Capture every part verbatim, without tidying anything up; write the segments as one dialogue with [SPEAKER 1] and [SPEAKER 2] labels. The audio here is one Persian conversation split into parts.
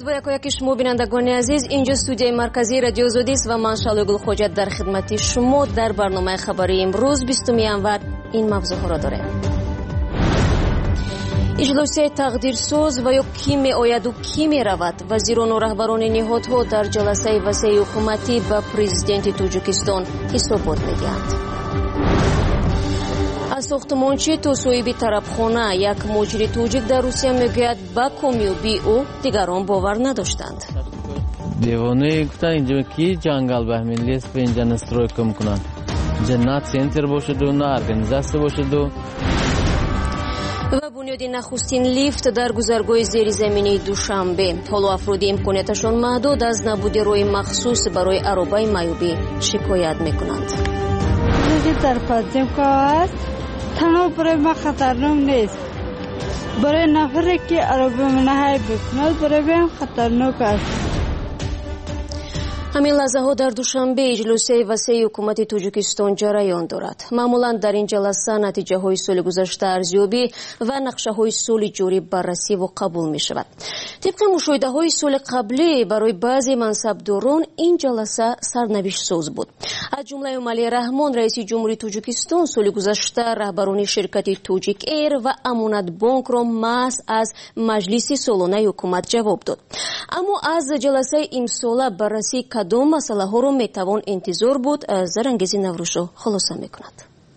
[SPEAKER 1] مرحبا یکایک شما بینندگان عزیز، اینجا استودیوی مرکزی رادیو زودی است و من شالو گلخوجت در خدمت شما در برنامه خبری امروز بیستم ژانویه این موضوع ها را داریم. اجلاس تقدیرساز و یا کی می آید و کی می رود؟ وزیران و رهبران نهادها در جلسه وسیع حکومتی به پرزیدنت تاجیکستان حسابات می‌دهند. از ساختمانچی تا صاحب طربخانه یک مهاجر تاجیک در روسیه میگوید با کامیابی او دیگران باور نداشتند.
[SPEAKER 2] دیوانه گفتن اینجا کی جنگل بهمین لیست به اینجا نسترویکا میکنن. اینجا نه سنتر باشد و نه ارگانیزاسیون باشد و
[SPEAKER 1] و بنیاد نخستین لیفت در گذرگاه زیرزمینی دوشنبه. حالا افراد امکانیتشان محدود از نبود راه مخصوص برای عربه میوبی شکایت میکنند.
[SPEAKER 3] در پادزمکا است تنها برای ما خطرناک نیست، برای نفری که عربه منهای بکند برای من خطرناک است.
[SPEAKER 1] همین لحظه ها در دوشنبه اجلاس وسیع حکومت تاجیکستان جریان دارد. معمولا در این جلسه نتیجه های سال گذشته ارزیابی و نقشه های سال جاری بررسی و قبول می شود. طبق مشاهده های سال قبلی برای بعضی منصبداران این جلسه سرنوشت ساز بود. از جمله علی رحمان رئیس جمهوری تاجیکستان سال گذشته رهبران شرکت تاجیک ایر و امانت بانک را محض از مجلس سالانه حکومت جواب داد. اما از جلسه امساله بررسی کدام مسئله ها رو میتوان انتظار بود؟ زرنگیزی نوروشو خلاصه میکند.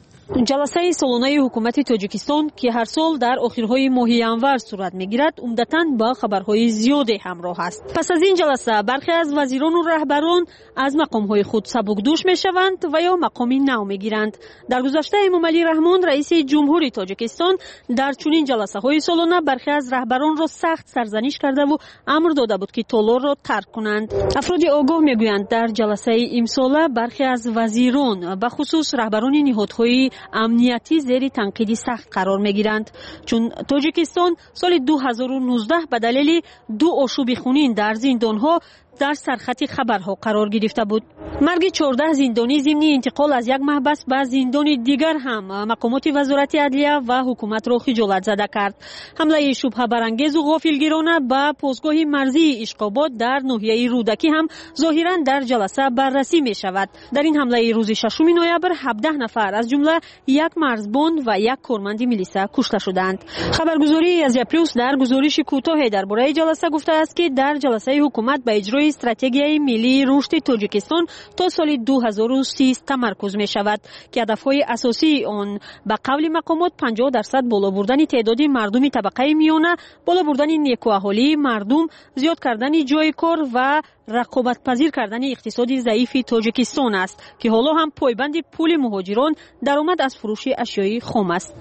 [SPEAKER 4] جلسه سالانه حکومت تاجیکستان که هر سال در آخرهای ماه ژانویه صورت میگیرد عمدتاً با خبرهای زیادی همراه است. پس از این جلسه برخی از وزیران و رهبران از مقامهای خود سبکدوش میشوند و یا مقامی نو میگیرند. در گذشته علی رحمان رئیس جمهوری تاجیکستان در چنین جلسه های سالانه برخی از رهبران را سخت سرزنش کرده و امر داده بود که تالار را ترک کنند. افراد آگاه میگویند در جلسه امساله برخی از وزیران به خصوص رهبران نهادهای امنیتی زیر تنقید سخت قرار میگیرند، چون تاجیکستان سال دو هزار و نوزده به دلیل دو آشوب خونین در زندانها در سرخط خبرها قرار گرفته بود. مرگ چهارده زندانی ضمن انتقال از یک محبس به زندان دیگر هم مقامات وزارت عدلیه و حکومت را خجالت زده کرد. حمله شبهه برانگیز و غافلگیرانه به پاسگاه مرزی اشقاباد در ناحیه رودکی هم ظاهرا در جلسه بررسی می شود. در این حمله روز ششم نوامبر هفده نفر از جمله یک مرزبان و یک کارمند میلیسا کشته شدند. خبرگزاری از پلاس در گزارش کوتاهی درباره جلسه گفته است که در جلسه حکومت به اجرای استراتژی ملی رشد تاجیکستان تا سال دو هزار و سی تمرکز می شود که هدفهای اساسی آن به قول مقامات پنجاه درصد بالا بردن تعداد مردم طبقه میانه، بالا بردن نیکوحالی مردم، زیاد کردن جای کار و رقابت پذیر کردن اقتصاد ضعیف تاجیکستان است که حالا هم پایبند پول مهاجران درآمد از فروش اشیای خام است.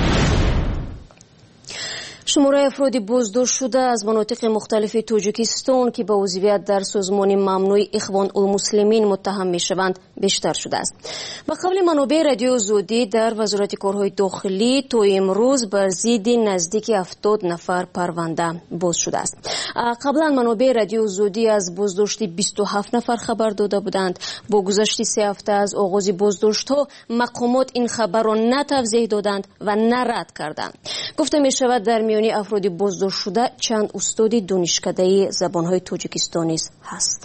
[SPEAKER 1] شماره افراد بازداشت شده از مناطق مختلف تاجیکستان که به عضویت در سازمان ممنوع اخوان المسلمین متهم میشوند بیشتر شده است. به قول منابع رادیو زودی در وزارت کارهای داخلی تا امروز بر ضد نزدیک هفتاد نفر پرونده باز شده است. قبلا منابع رادیو زودی از بازداشت بیست و هفت نفر خبر داده بودند. با گذشت سه هفته از آغاز بازداشت ها مقامات این خبر را نه توضیح دادند و نه رد کردند. گفته می شود در میان افراد بازداشت شده چند استاد دانشکده زبانهای تاجیکستانی هست.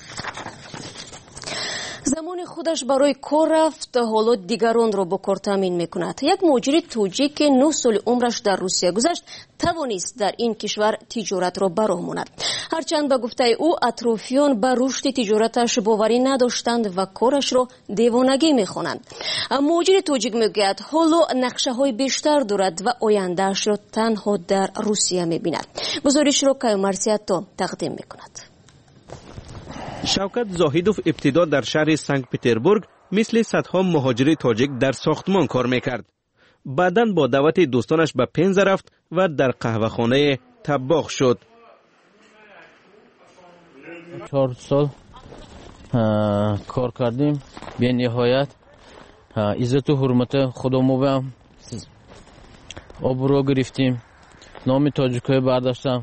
[SPEAKER 1] زمان خودش برای کار رفت، حالا دیگران را با کار تامین میکند. یک مهاجر تاجیک که نه سال عمرش در روسیه گذشت توانست در این کشور تجارت را براه ماند. هرچند به گفته او اطرافیان به رشد تجارتش باوری نداشتند و کارش را دیوانگی میخوانند. مهاجر تاجیک میگوید حالا نقشه های بیشتر دارد و آیندهش را تنها در روسیه میبیند. گزارش را کایومرسیاتا تقدیم میکند.
[SPEAKER 5] شوکت زاهیدوف ابتدا در شهر سنت پتربورگ مثل صدها مهاجر تاجیک در ساختمان کار میکرد. بعداً با دعوت دوستانش به پنزه رفت و در قهوه‌خانه طباخ شد.
[SPEAKER 2] چهار سال کار کردیم، به نهایت عزت و حرمت خودمو به آبرو گرفتیم. نام تاجیک‌های برداشتم.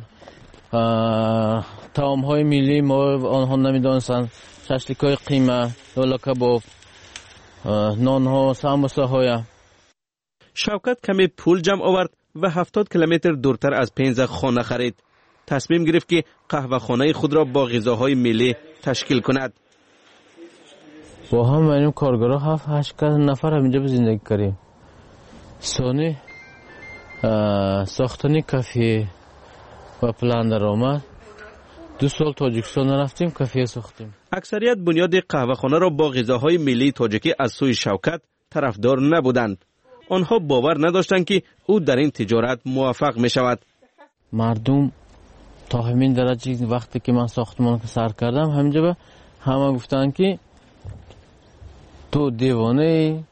[SPEAKER 2] طعام‌های ملی ما آنها نمی‌دانستند. ششلیک‌های قیمه، لولا کباب، نان‌ها، سموسه‌های.
[SPEAKER 5] شوکت کمی پول جمع آورد و هفتاد کیلومتر دورتر از پنزه خانه خرید. تصمیم گرفت که قهوه‌خانه خود را با غذاهای ملی تشکیل کند.
[SPEAKER 2] با هم منیم کارگرها هفت هشت نفر همینجا به زندگی کردیم. ثانی ساختنی کافی و پلان در آمد. دو سال تاجیکستان رفتیم کافی ساختیم.
[SPEAKER 5] اکثریت بنیاد قهوه‌خانه را با غذاهای ملی تاجیکی از سوی شوکت طرفدار نبودند. آنها باور نداشتند که او در این تجارت موفق می شود.
[SPEAKER 2] مردم تا همین درجه وقتی که من ساختمان سر کردم همینجا به همه گفتن که تو دیوانه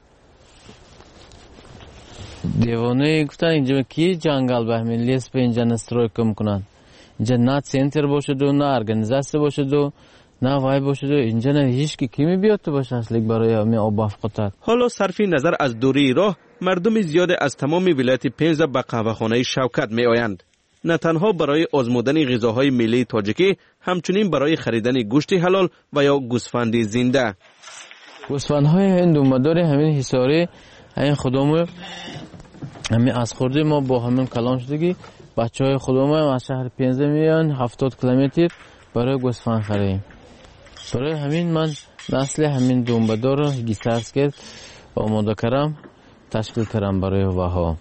[SPEAKER 2] دیوانه گفتن اینجا کی جنگل بهمنلی است به اینجا نسترویکا میکنن. اینجا نه سنتر باشد و نه ارگانیزاسیون باشد و نه وای باشد و اینجا نه هیچ کی کی میاد تو باشه اصلا برای همین آب افقاطات.
[SPEAKER 5] حالا صرف نظر از دوری راه مردم زیاد از تمام ولایت پنزه به قهوه‌خانه شوکت می آیند. نه تنها برای آزمودن غذاهای ملی تاجیکی، همچنین برای خریدن گوشت حلال و یا گوسفند زنده.
[SPEAKER 2] گوسفندهای این دومدار همین حصاری این خودمون همین از خورده ما با همین کلان شدگی بچهای خودمون از شهر پنزه میان هفتاد کیلومتر برای گوسفند خریم. برای همین من نسل همین دومدار رو گیسارس کرد آماده کردم تشکیل کردم برای وها.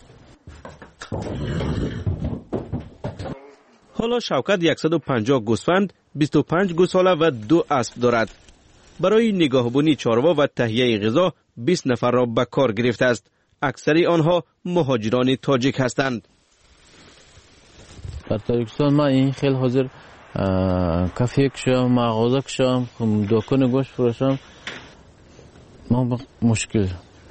[SPEAKER 5] حالا شوکت صد و پنجاه گوسفند، بیست و پنج گوساله و دو اسب دارد. برای نگهبانی چاروا و تهیه غذا بیست نفر را به کار گرفته است. اکثری آنها مهاجران تاجیک هستند.
[SPEAKER 2] در تاجیکستان ما این خیلی حاضر کافه کشم، مغازه کشم، دکان گوشت فروشم. ما مشکل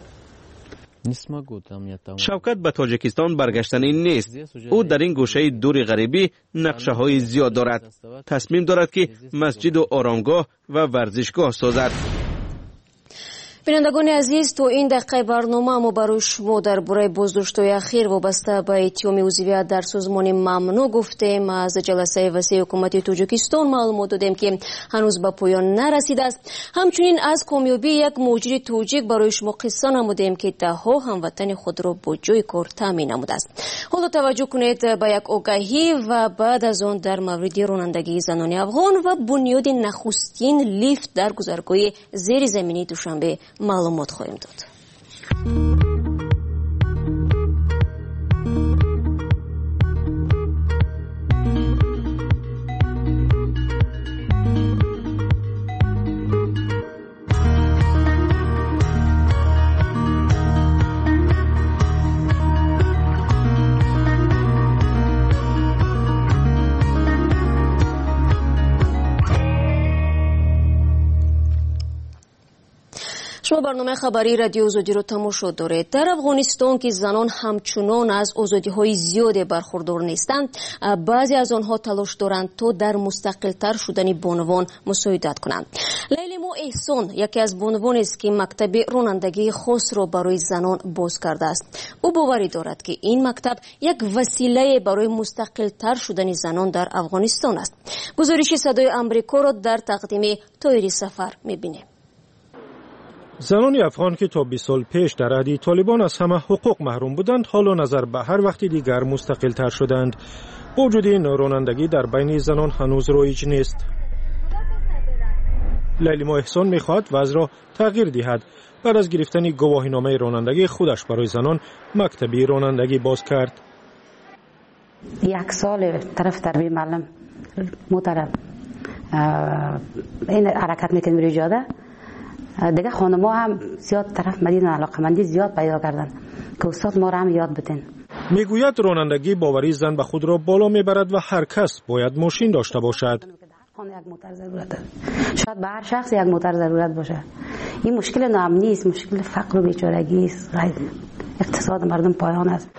[SPEAKER 5] شوکت به تاجیکستان برگشتنی نیست. او در این گوشه دور غریبی نقشه های زیاد دارد. تصمیم دارد که مسجد و آرامگاه و ورزشگاه سازد.
[SPEAKER 1] بینندگان عزیز، تو این دقیقه برنامه ما برای شما درباره بازداشت‌های اخیر وابسته به اتیام عضویت در سازمان ممنوع گفتیم. از جلسه وسیع حکومت تاجیکستان معلومات دادیم که هنوز به پایان نرسیده است. همچنین از کامیابی یک مهاجر تاجیک برای شما قصه نمودیم که ده‌ها هموطن خود را با جای کار تامین نموده است. حالا توجه کنید به یک آگاهی و بعد از آن در مورد رانندگی زنان افغان و بنیاد نخستین لیفت در گذرگاه زیرزمینی دوشنبه معلومات خواهیم داد. شما برنامه خبری رادیو آزادی رو تماشا دارید. در افغانستان که زنان همچنان از آزادی‌های زیاد برخوردار نیستند، بعضی از آنها تلاش دارند تا در مستقل‌تر شدن بانوان مساعدت کنند. لیلیما احسان یکی از بانوان است که مکتب رانندگی خاص را برای زنان باز کرده است. او باوری دارد که این مکتب یک وسیله برای مستقل‌تر شدن زنان در افغانستان است. گزارش صدای آمریکا را در تقدیم طاهری سفر می‌بینیم.
[SPEAKER 6] زنان افغان که تا بیست سال پیش در عهد طالبان از همه حقوق محروم بودند، حالا نظر به هر وقت دیگر مستقل تر شدند. وجود این رانندگی در بین زنان هنوز رایج نیست. لیلیما احسان میخواهد وضع را تغییر دهد. بعد از گرفتن گواهینامه رانندگی خودش برای زنان مکتبی رانندگی باز کرد.
[SPEAKER 7] یک سال طرف تربیه معلم محترم این حرکت میکنیم روی جاده. دیگه خانم‌ها هم زیاد طرف مدین علاقمندی زیاد پیدا کردن که استاد ما را هم یاد بدین.
[SPEAKER 6] میگوید رانندگی باوری زن به خود را بالا میبرد و هر کس باید ماشین داشته باشد.
[SPEAKER 7] یک موتور ضرورت است. شاید به هر شخص یک موتور ضرورت باشه. این مشکل ناامنی است، مشکل فقر و بیچارگی است. اقتصاد مردم پایان است.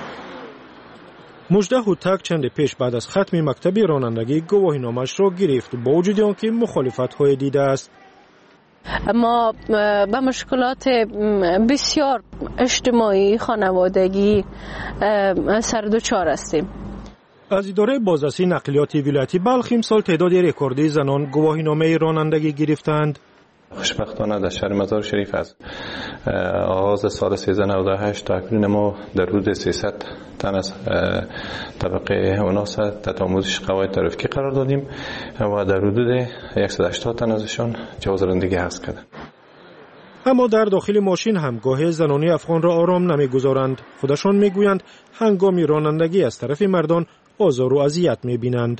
[SPEAKER 6] مجده هوتک چند پیش بعد از ختم مکتب رانندگی گواهینامه‌اش را گرفت با وجود آنکه مخالفت‌های دیده است.
[SPEAKER 8] ما به مشکلات بسیار اجتماعی خانوادگی سر دچار هستیم.
[SPEAKER 6] از اداره بازرسی نقلیات ولایت بلخ امسال تعداد رکوردی زنان گواهینامه رانندگی گرفتند.
[SPEAKER 9] خوشبختانه در شهر مزار شریف از آغاز سال سیزده نود و هشت تا اکنون ما در حدود سیصد تن از طبقه اوناس تحت آموزش قواعد ترافیکی قرار دادیم و در حدود صد و هشتاد تن ازشان جواز رانندگی حاصل کردند.
[SPEAKER 6] اما در داخل ماشین هم گاهی زنانی افغان را آرام نمیگذارند. خودشان میگویند هنگام رانندگی از طرف مردان آزار و اذیت میبینند.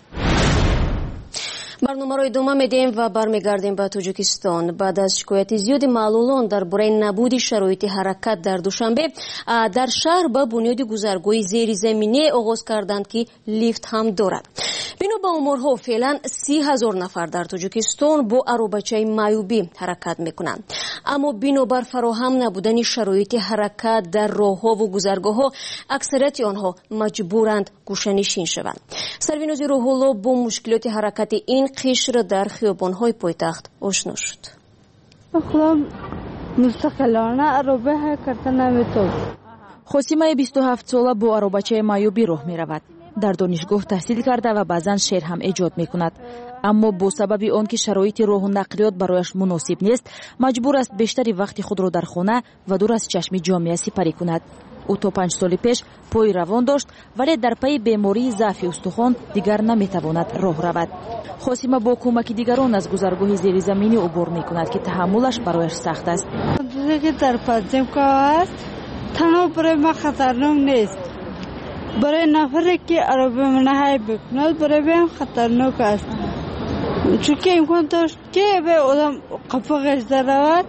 [SPEAKER 1] برنامه را ادامه میدیم و برمیگردیم به تاجیکستان. بعد از شکایت زیاد معلولان درباره نبود شرایط حرکت در دوشنبه در شهر به بنیاد گذرگاه زیرزمینی آغاز کردند که لیفت هم دارد. بنا به آمارها فعلا سی هزار نفر در تاجیکستان با عروبچه معیوبی حرکت میکنند. اما بنابر فراهم نبودن شرایط حرکت در راهها و گذرگاهها اکثریت آنها مجبورند گوشه‌نشین شوند. سربیناز روح الله با مشکلات حرکت این قشر در خیابان‌های پایتخت آشنا شد.
[SPEAKER 3] خودم مستقلانه عروبه حرکت نمیتونم.
[SPEAKER 10] خسیمه بیست و هفت ساله با عروبچه معیوبی راه میرود. در دانشگاه تحصیل کرده و بعضن شعر هم ایجاد میکند. اما با سبب آن که شرایط راه و نقلیات برایش مناسب نیست، مجبور است بیشتری وقت خود را در خانه و دور از چشم جامعه سپری کند. او تا پنج سال پیش پای روان داشت ولی در پی بیماری ضعف استخوان دیگر نمیتواند راه رود. خسیمه با کمک دیگران از گذرگاه زیرزمینی عبور میکند که تحملش برایش سخت است.
[SPEAKER 3] چیزی که در پادزمکا است تنها برای ما خطرناک نیست. برای نفری که عربی منحی بکند برای بهم خطرناک است. چون که امکان داشت که به آدم قفقش در رود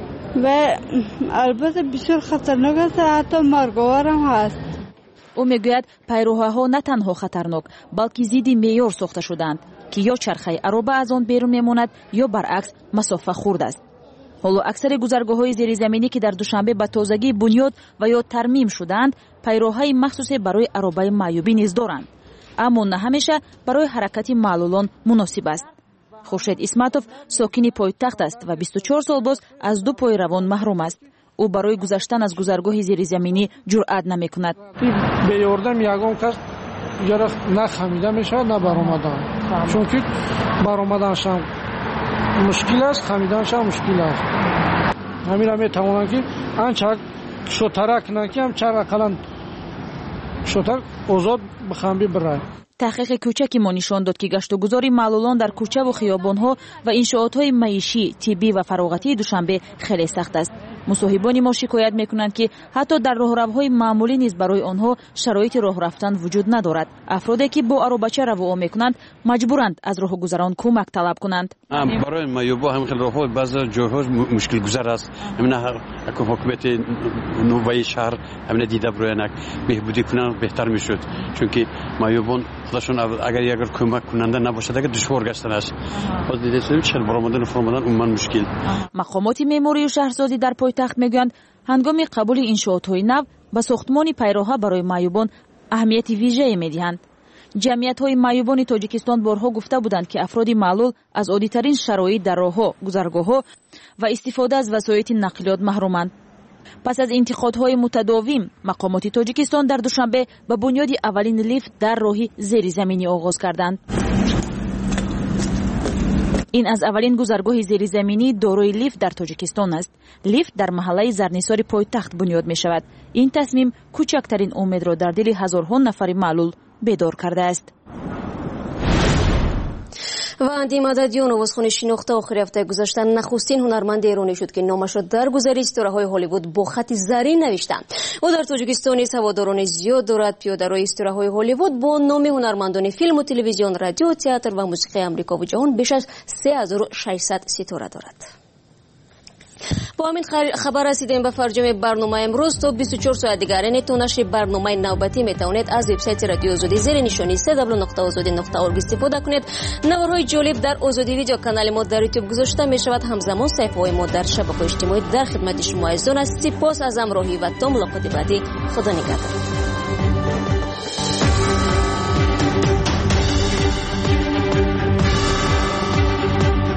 [SPEAKER 3] و البته بسیار خطرناک است، حتی مرگاور هم هست.
[SPEAKER 10] او میگوید پیروها نه تنها خطرناک بلکه زیدی معیار ساخته شدند که یا چرخه عربه از آن بیرون میماند یا برعکس مسافه خورد است. حالا اکثر گذرگاه‌های زیرزمینی که در دوشنبه به تازگی بنیاد و یا ترمیم شدند پیروهای مخصوصی برای عربه معیوبی نیز دارند، اما نه همیشه برای حرکت معلولان مناسب است. خورشید اسمتوف ساکن پایتخت است و بیست و چهار سال باز از دو پای روان محروم است. او برای گذشتن از گذرگاه زیرزمینی جرأت نمی‌کند.
[SPEAKER 11] به یاردم یگان کس یارا نخمیده میشه نه برآمدن، چون که برآمدنش مشکل است، خمیدنش مشکل است. همین هم میتوانند که آنچه شوترک نکیم چرا کلان شوتر آزاد بخنبی برای.
[SPEAKER 10] تحقیق کوچکی ما نشان داد که گشت و گذار معلولان در کوچه و خیابان‌ها و انشاءات‌های معیشی، طبی و فراغتی دوشنبه خیلی سخت است. مصاحبان ما شکایت می‌کنند که حتی در راهروهای معمولی نیز برای آنها شرایط راه رفتن وجود ندارد. افرادی که با عروبچه راه می‌کنند مجبورند از راهگذران کمک طلب کنند.
[SPEAKER 12] برای معیوبا هم خیلی راه‌ها بعضی جاها مشکل گذر است. همین حکومت نوای شهر همین دیده برایانک بهبودی کنن بهتر می‌شد، چون که معیوبان خودشون اگر اگر کمک کننده نباشد اگر دشوار گشتن است. باز دیده شدیم چه برآمدن و فرآمدن عموما مشکل.
[SPEAKER 10] مقامات معماری و شهرسازی در پایتخت میگویند هنگام قبول انشاءات‌های نو به ساختمان پیراها برای معیوبان اهمیت ویژه‌ای میدهند. جمعیت‌های معیوبان تاجیکستان بارها گفته بودند که افراد معلول از عادی‌ترین شرایط در راه‌ها، گذرگاه‌ها و استفاده از وسایل نقلیات محرومند. پس از انتقادهای متداوم، مقامات تاجیکستان در دوشنبه به بنیاد اولین لیفت در راه زیرزمینی آغاز کردند. این از اولین گذرگاه زیرزمینی دارای لیفت در تاجیکستان است. لیفت در محله زرنیسار پایتخت بنیاد می شود. این تصمیم کوچکترین امید را در دل هزارها نفر معلول بیدار کرده است.
[SPEAKER 1] و اندی مددیان آوازخوان شناخته آخر هفته گذشته نخستین هنرمند ایرانی شد که نامش را در گذر استاره‌های هالیوود با خط زرین نوشتند. او در تاجیکستان هواداران زیاد دارد. پیاده‌روی استاره‌های هالیوود با نام هنرمندان فیلم و تلویزیون، رادیو، تئاتر و موسیقی آمریکا و جهان بیش از سه هزار و ششصد ستاره دارد. با همین خبر رسیدیم به فرجام برنامه امروز. تا بیست و چهار ساعت دیگر یعنی تا نشر برنامه نوبتی میتوانید از وبسایت رادیو آزادی زیر نشانی دبلیو دبلیو دبلیو نقطه آزادی نقطه اورگ استفاده کنید. نوارهای جالب در آزادی ویدیو کانال ما در یوتیوب گذاشته می شود. همزمان صفحه‌های ما در شبکه‌های اجتماعی در خدمت شما عزیزان است. سپاس از همراهی و تا ملاقات بعدی. خدا نگهدار.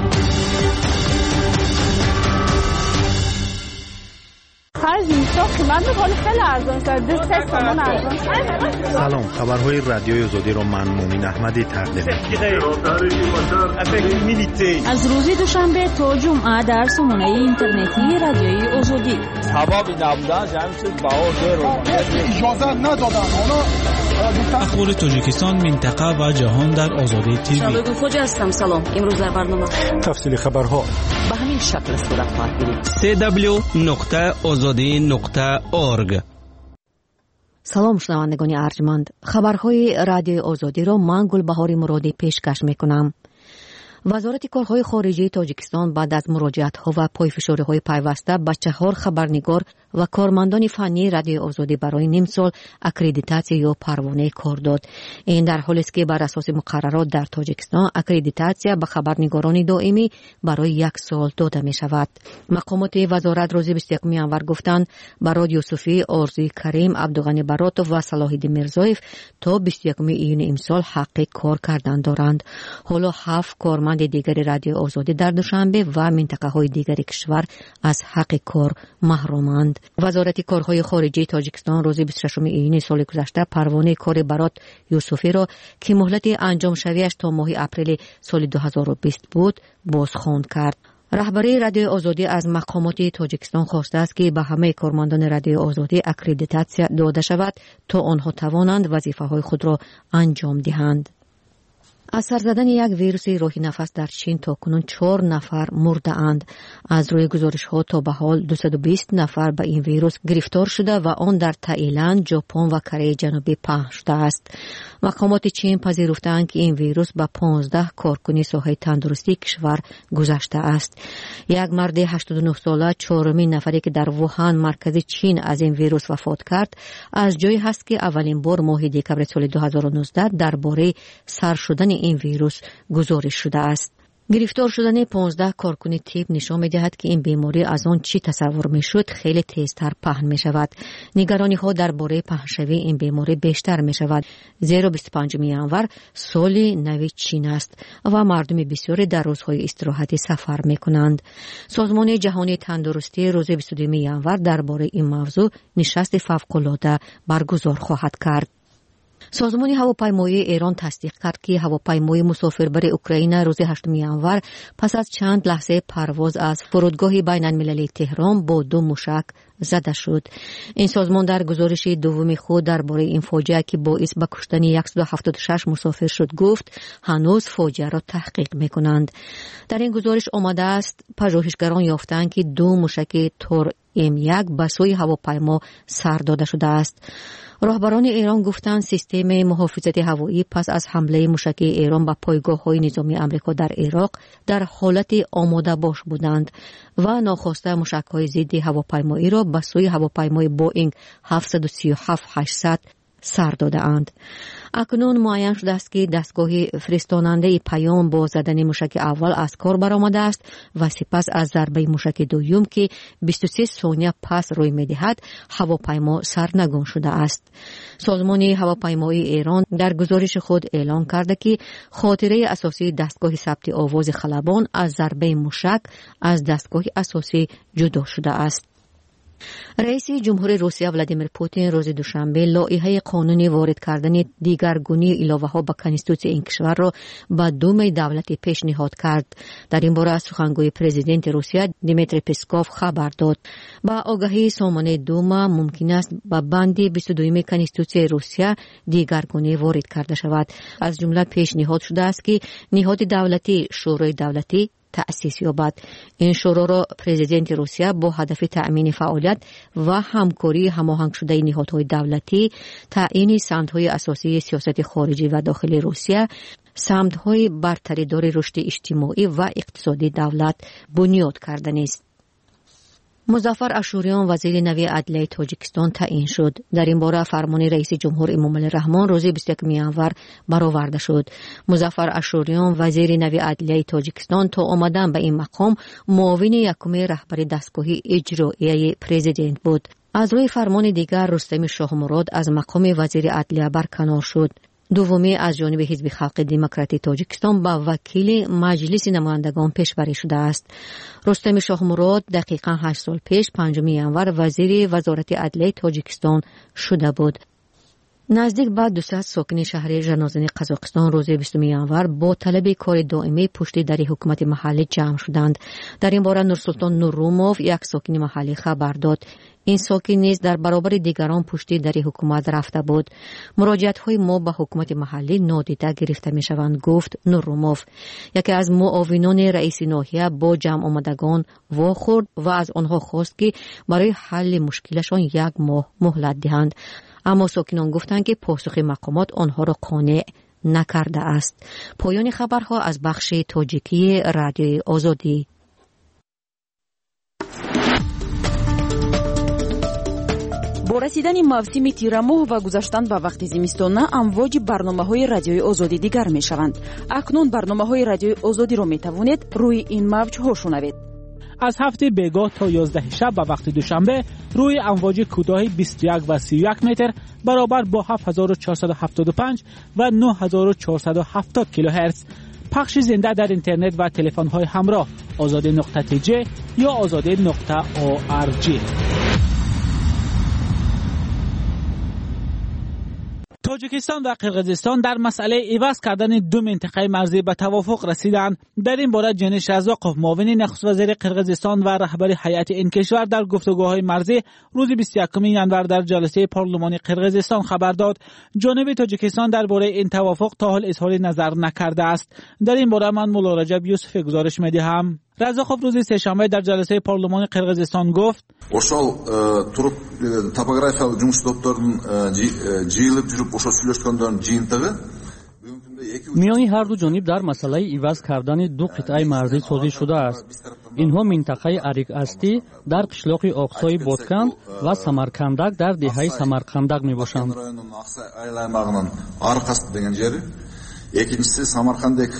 [SPEAKER 13] خرج میشه من میگم خیلی ارزان شد دو سه تومن ارزان شد.
[SPEAKER 14] سلام، خبرهای رادیوی آزادی رو من مومین احمدی تقدیم می‌کنم.
[SPEAKER 4] از روز دوشنبه تا جمعه در سامانه اینترنتی رادیوی آزادی.
[SPEAKER 15] سببی نبودن جمعیت باور رو اجازه ندادن.
[SPEAKER 16] اخبار تاجیکستان، منطقه و جهان در آزادی تیوی.
[SPEAKER 1] شامل خوج هستم. سلام. امروز در برنامه
[SPEAKER 6] تفصیل خبرها
[SPEAKER 17] به همین شکل صورت خواهد گرفت.
[SPEAKER 5] سی دبلیو نقطه آزادی نقطه اورگ.
[SPEAKER 1] سلام شنوندگان ارجمند. خبرهای رادیوی آزادی را من گلبهاری مرادی پیشکش میکنم. وزارت کارهای خارجه تاجیکستان بعد از مراجعت‌ها و پایفشاری‌های پیوسته به چهار خبرنگار و کارمندان فنی رادیوی آزادی برای نیم سال اکریدیتاسیون یا پروانه کار داد. این در حالی است که بر اساس مقررات در تاجیکستان اکریدیتاسیون به خبرنگاران دائمی برای یک سال داده می شود. مقامات وزارت روز بیست و یکم انور گفتند برای یوسفی، آرزوی کریم، عبدالغنی براتوف و صلاح الدین میرزایف تا بیست و یکم ایون امسال حق کار کردن دارند. حالا هفت کارمند دیگری رادیوی آزادی در دوشنبه و منطقه‌های دیگر کشور از حق کار محرومند. وزارت کارهای خارجه تاجیکستان روز بیست و ششم ایون سال گذشته پروانه کار برات یوسفی را که مهلت انجام شویش تا ماه اپریل سال دو هزار و بیست بود بازخواند کرد. رهبری رادیوی آزادی از مقامات تاجیکستان خواسته است که به همه کارمندان رادیوی آزادی اکریدیتاسیون داده شود تا آنها توانند وظیفه‌های خود را انجام دهند. از سر زدن یک ویروس راه نفس در چین تا کنون چهار نفر مرده اند. از روی گزارش ها تا به حال دویست و بیست نفر به این ویروس گرفتار شده و آن در تایلند، ژاپن و کره جنوبی پهن شده است. مقامات چین پذیرفتند که این ویروس به پانزده کارکنی ساحه تندرستی کشور گذشته است. یک مرد هشتاد و نه ساله، چهارمین نفری که در ووهان مرکز چین از این ویروس وفات کرد، از جایی هست که اولین بار ماه دکبر سال دو هزار و نوزده درباره سر شدن این ویروس گزارش شده است. گرفتار شدن پانزده کارکن تیپ نشان می‌دهد که این بیماری از آن چی تصور می‌شد خیلی تیزتر پهن می‌شود. نگرانی‌ها درباره پهن‌شوی این بیماری بیشتر می‌شود، زیرا بیست و پنجم انور سال نو چین است و مردم بسیاری در روزهای استراحتی سفر می‌کنند. سازمان جهانی تندرستی روز بیست و دوم انور درباره این موضوع نشست فوق‌العاده برگزار خواهد کرد. سازمان هواپیمایی ایران تصدیق کرد که هواپیمای مسافربر اوکراین روز هشتم انور پس از چند لحظه پرواز از فرودگاه بین المللی تهران با دو موشک زده شد. این سازمان در گزارش دوم خود درباره این فاجعه که باعث به کشتن صد و هفتاد و شش مسافر شد گفت هنوز فاجعه را تحقیق می‌کنند. در این گزارش آمده است پژوهشگران یافتند که دو موشک تور ام یک به سوی هواپیما سر داده شده است. راهبران ایران گفتند سیستم محافظت هوایی پس از حمله موشک ایران به پایگاه‌های نظامی آمریکا در عراق در حالت آماده باش بودند و ناخواسته موشک‌های ضد هواپیمایی را به سوی هواپیمای بوئینگ هفتصد و سی و هفت هشتصد سر داده اند. اکنون معین شده است که دستگاه فرستاننده پیام با زدن موشک اول از کار برآمده است و سپس از ضربه موشک دوم که بیست و سه ثانیه پس روی می‌دهد هواپیما سرنگون شده است. سازمان هواپیمایی ایران در گزارش خود اعلام کرده که خاطره اساسی دستگاه ثبت آواز خلبان از ضربه موشک از دستگاه اساسی جدا شده است. رئیس جمهور روسیه ولادیمیر پوتین روز دوشنبه لایحه قانونی وارد کردن دیگرگونی الهه‌ها به کنستیتوسیون این کشور را به دوم دولتی پیشنهاد کرد. در این باره از سخنگوی پرزیدنت روسیه دیمیتری پسکوف خبر داد. با آگاهی سامانه دوم ممکن است به بند بیست و دوم کنستیتوسیون روسیه دیگرگونی وارد کرده شود. از جمله پیشنهاد شده است که نهاد دولتی شورای دولتی تأسیس یابد. این شورا را پرزیدنت روسیه با هدف تأمین فعالیت و همکاری هماهنگ شده نهادهای دولتی، تعیین سمت‌های اساسی سیاست خارجی و داخلی روسیه، سمت‌های برتریدار رشد اجتماعی و اقتصادی دولت بنیاد کردن است. مظفر اشوریان وزیر نوی عدلیه تاجیکستان تعیین شد. در این باره فرمان رئیس جمهور امامعلی رحمان روز بیست و یکم انور برآورده شد. مظفر اشوریان وزیر نوی عدلیه تاجیکستان تا آمدن به این مقام معاون یکم رهبر دستگاه اجرایی پرزیدنت بود. از روی فرمان دیگر رستم شاه مراد از مقام وزیر عدلیه برکنار شد. دومی از جانب حزب خلق دموکراتی تاجیکستان به وکیل مجلس نمایندگان پیشبری شده است. رستم شاه مراد دقیقاً هشت سال پیش پنجم ینور وزیر وزارت عدلیه تاجیکستان شده بود. نزدیک به دویست ساکن شهر ژنازن قزاقستان روز بیستم ینور با طلب کار دائمی پشت در حکومت محلی جمع شدند. در این باره نورسلطان نوروموف یک ساکن محلی خبر داد. این ساکن نیز در برابر دیگران پشت در حکومت رفته بود. مراجعت های ما به حکومت محلی نادیده گرفته می شوند، گفت نوروموف. یکی از معاونان رئیس ناحیه با جمع آمدگان واخورد و از آنها خواست که برای حل مشکلشان یک ماه مهلت دهند. اما ساکنان گفتند که پاسخ مقامات آنها را قانع نکرده است. پایان خبرها از بخش تاجیکی رادیوی آزادی.
[SPEAKER 10] با رسیدن موسم تیر ماه و گذشتن به وقت زمستان امواج برنامه‌های رادیوی آزادی دیگر می‌شوند. اکنون برنامه‌های رادیوی آزادی را می‌توانید روی این موج‌ها شنوید.
[SPEAKER 16] از هفته بیگاه تا یازده شب به وقت دوشنبه روی امواج کوتاه بیست و یک و سی و یک متر برابر با هفت هزار و چهارصد و هفتاد و پنج و نه هزار و چهارصد و هفتاد کیلوهرتز پخش زنده در اینترنت و تلفن‌های همراه آزاده نقطه تی جی یا آزاده نقطه او آر جی. تاجیکستان و قرقیزستان در مسئله عوض کردن دو منطقه مرزی به توافق رسیدند. در این باره جنش رزاقوف معاون نخست وزیر قرقیزستان و رهبر هیئت این کشور در گفتگوهای مرزی روز بیست و یکم ژانویه در جلسه پارلمان قرقیزستان خبر داد. جانب تاجیکستان درباره این توافق تا حال اظهار نظر نکرده است. در این باره من مولا رجب یوسف گزارش می‌دهم. رزاقوف روز سه‌شنبه در جلسه پارلمان قرقیزستان گفت:
[SPEAKER 18] ошол туруп топографиялык жумуш топторунун жыйылып жүрүп ошол сүйлөшкөндөрдүн жыйынтыгы
[SPEAKER 19] میانی هر دو جانب در مسئله عوض کردن دو قطعه مرزی سازی شده است. اینها منطقه اریک استی در قشلاق آقسای بادکند و سمرکندک در دهه سمرکندک می باشند.
[SPEAKER 18] Екіншісі Самарқандек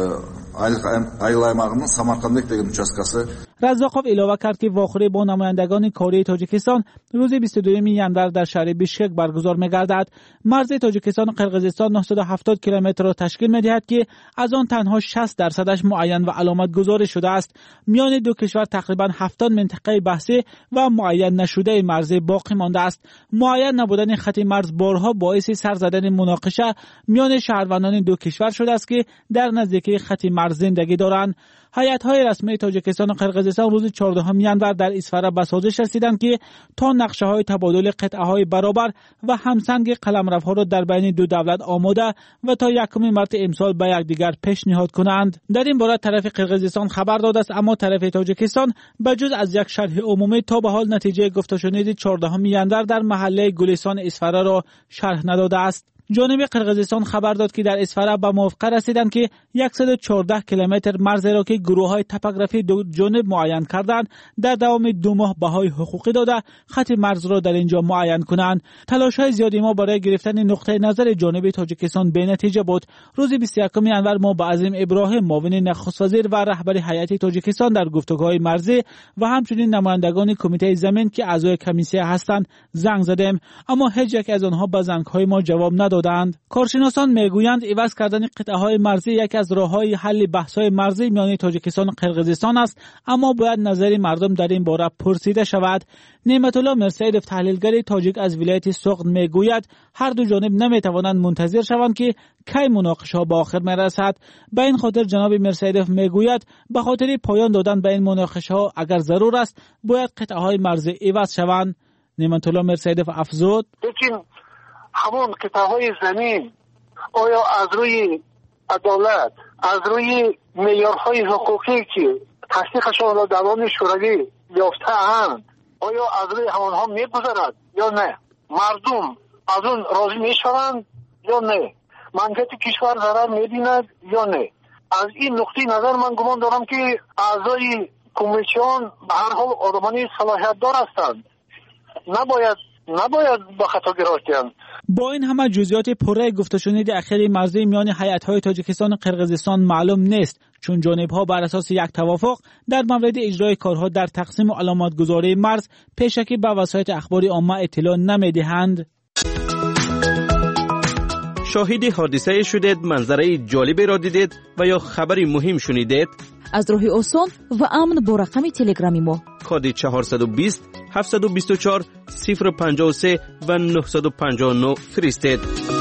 [SPEAKER 18] айлаймағының Самарқандек деген участкасы.
[SPEAKER 16] رزاقوف اضافه کرد که واخوری با نمایندگان کاری تاجیکستان روز بیست و دوم ژانویه در شهر بیشکک برگزار می‌گردد. مرز تاجیکستان و قرقیزستان نهصد و هفتاد کیلومتر را تشکیل می‌دهد که از آن تنها شصت درصدش معین و علامت گذاری شده است. میان دو کشور تقریبا هفتاد منطقه بحثی و معین نشده مرزی باقی مانده است. معین نبودن خط مرز بارها باعث سر زدن مناقشه میان شهروندان دو کشور شده است که در نزدیکی خط مرز زندگی دارند. هیئت‌های رسمی تاجیکستان و قرقیزستان روز چهاردهم ژانویه در اصفهان به سازش رسیدند که تا نقشه‌های تبادل قطعه‌های برابر و همسنگ قلمروها را در بین دو دولت آماده و تا یکم مارس امسال به یکدیگر پیشنهاد کنند. در این باره طرف قرقیزستان خبر داده است، اما طرف تاجیکستان بجز از یک شرح عمومی تا به حال نتیجه گفت‌وشنود چهاردهم ژانویه در محله گلستان اصفهان را شرح نداده است. جانب قرقیزستان خبر داد که در اصفهان به موافقه رسیدند که صد و چهارده کیلومتر مرز را که گروه‌های توپوگرافی دو جانب معین کردند در دوام دو ماه بهای حقوقی داده خط مرز را در اینجا معین کنند. تلاش‌های زیادی ما برای گرفتن نقطه نظر جانب تاجیکستان به نتیجه بود. روز بیست و یکم ژانویه ما به عظیم ابراهیم معاون نخست وزیر و رهبر هیئت تاجیکستان در گفتگوهای مرزی و همچنین نمایندگان کمیته زمین که اعضای کمیسیون هستند زنگ زدیم، اما هیچ یک از آنها به زنگ‌های ما جواب نداد. دادند. کارشناسان میگویند عوض کردن قطعه‌های مرزی یکی از راه‌های حل بحث‌های مرزی میان تاجیکستان و قرقیزستان است، اما باید نظر مردم در این باره پرسیده شود. نعمت الله مرسیدوف تحلیلگر تاجیک از ولایت سوغد میگوید هر دو جانب نمیتوانند منتظر شوند که کی مناقشه ها به آخر میرسد. به این خاطر جناب مرسیدوف میگوید به خاطر پایان دادن به این مناقشه ها اگر ضرور است باید قطعه‌های مرزی عوض شوند. نعمت الله مرسیدوف افزود:
[SPEAKER 20] همون قطعه‌های زمین آیا از روی عدالت، از روی معیارهای حقوقی که تصدیقشان را در دوام شوروی یافته‌اند آیا از روی همانها میگذرد یا نه؟ مردم از اون راضی میشوند یا نه؟ منفعت کشور ضرر میبیند یا نه؟ از این نقطه نظر من گمان دارم که اعضای کمیسیون به هر حال آدمانی صلاحیت دار هستند، نباید نباید با خطا گرفتند.
[SPEAKER 16] با این همه جزئیات پره گفتشنود اخیر مرزی میان هیئت‌های تاجیکستان و قرقیزستان معلوم نیست، چون جانب‌ها بر اساس یک توافق در مورد اجرای کارها در تقسیم و علامتگذاری مرز پیشکی به وسایل اخباری عامه اطلاع نمی‌دهند.
[SPEAKER 5] شاهد حادثه شدید، منظره جالبی را دیدید و یا خبری مهم شنیدید؟
[SPEAKER 10] از راه آسان و امن با رقم تلگرامی ما
[SPEAKER 5] کد چهارصد و بیست هفتصد و بیست و چهار صفر پنجاه و سه و نهصد و پنجاه و نه فرستید.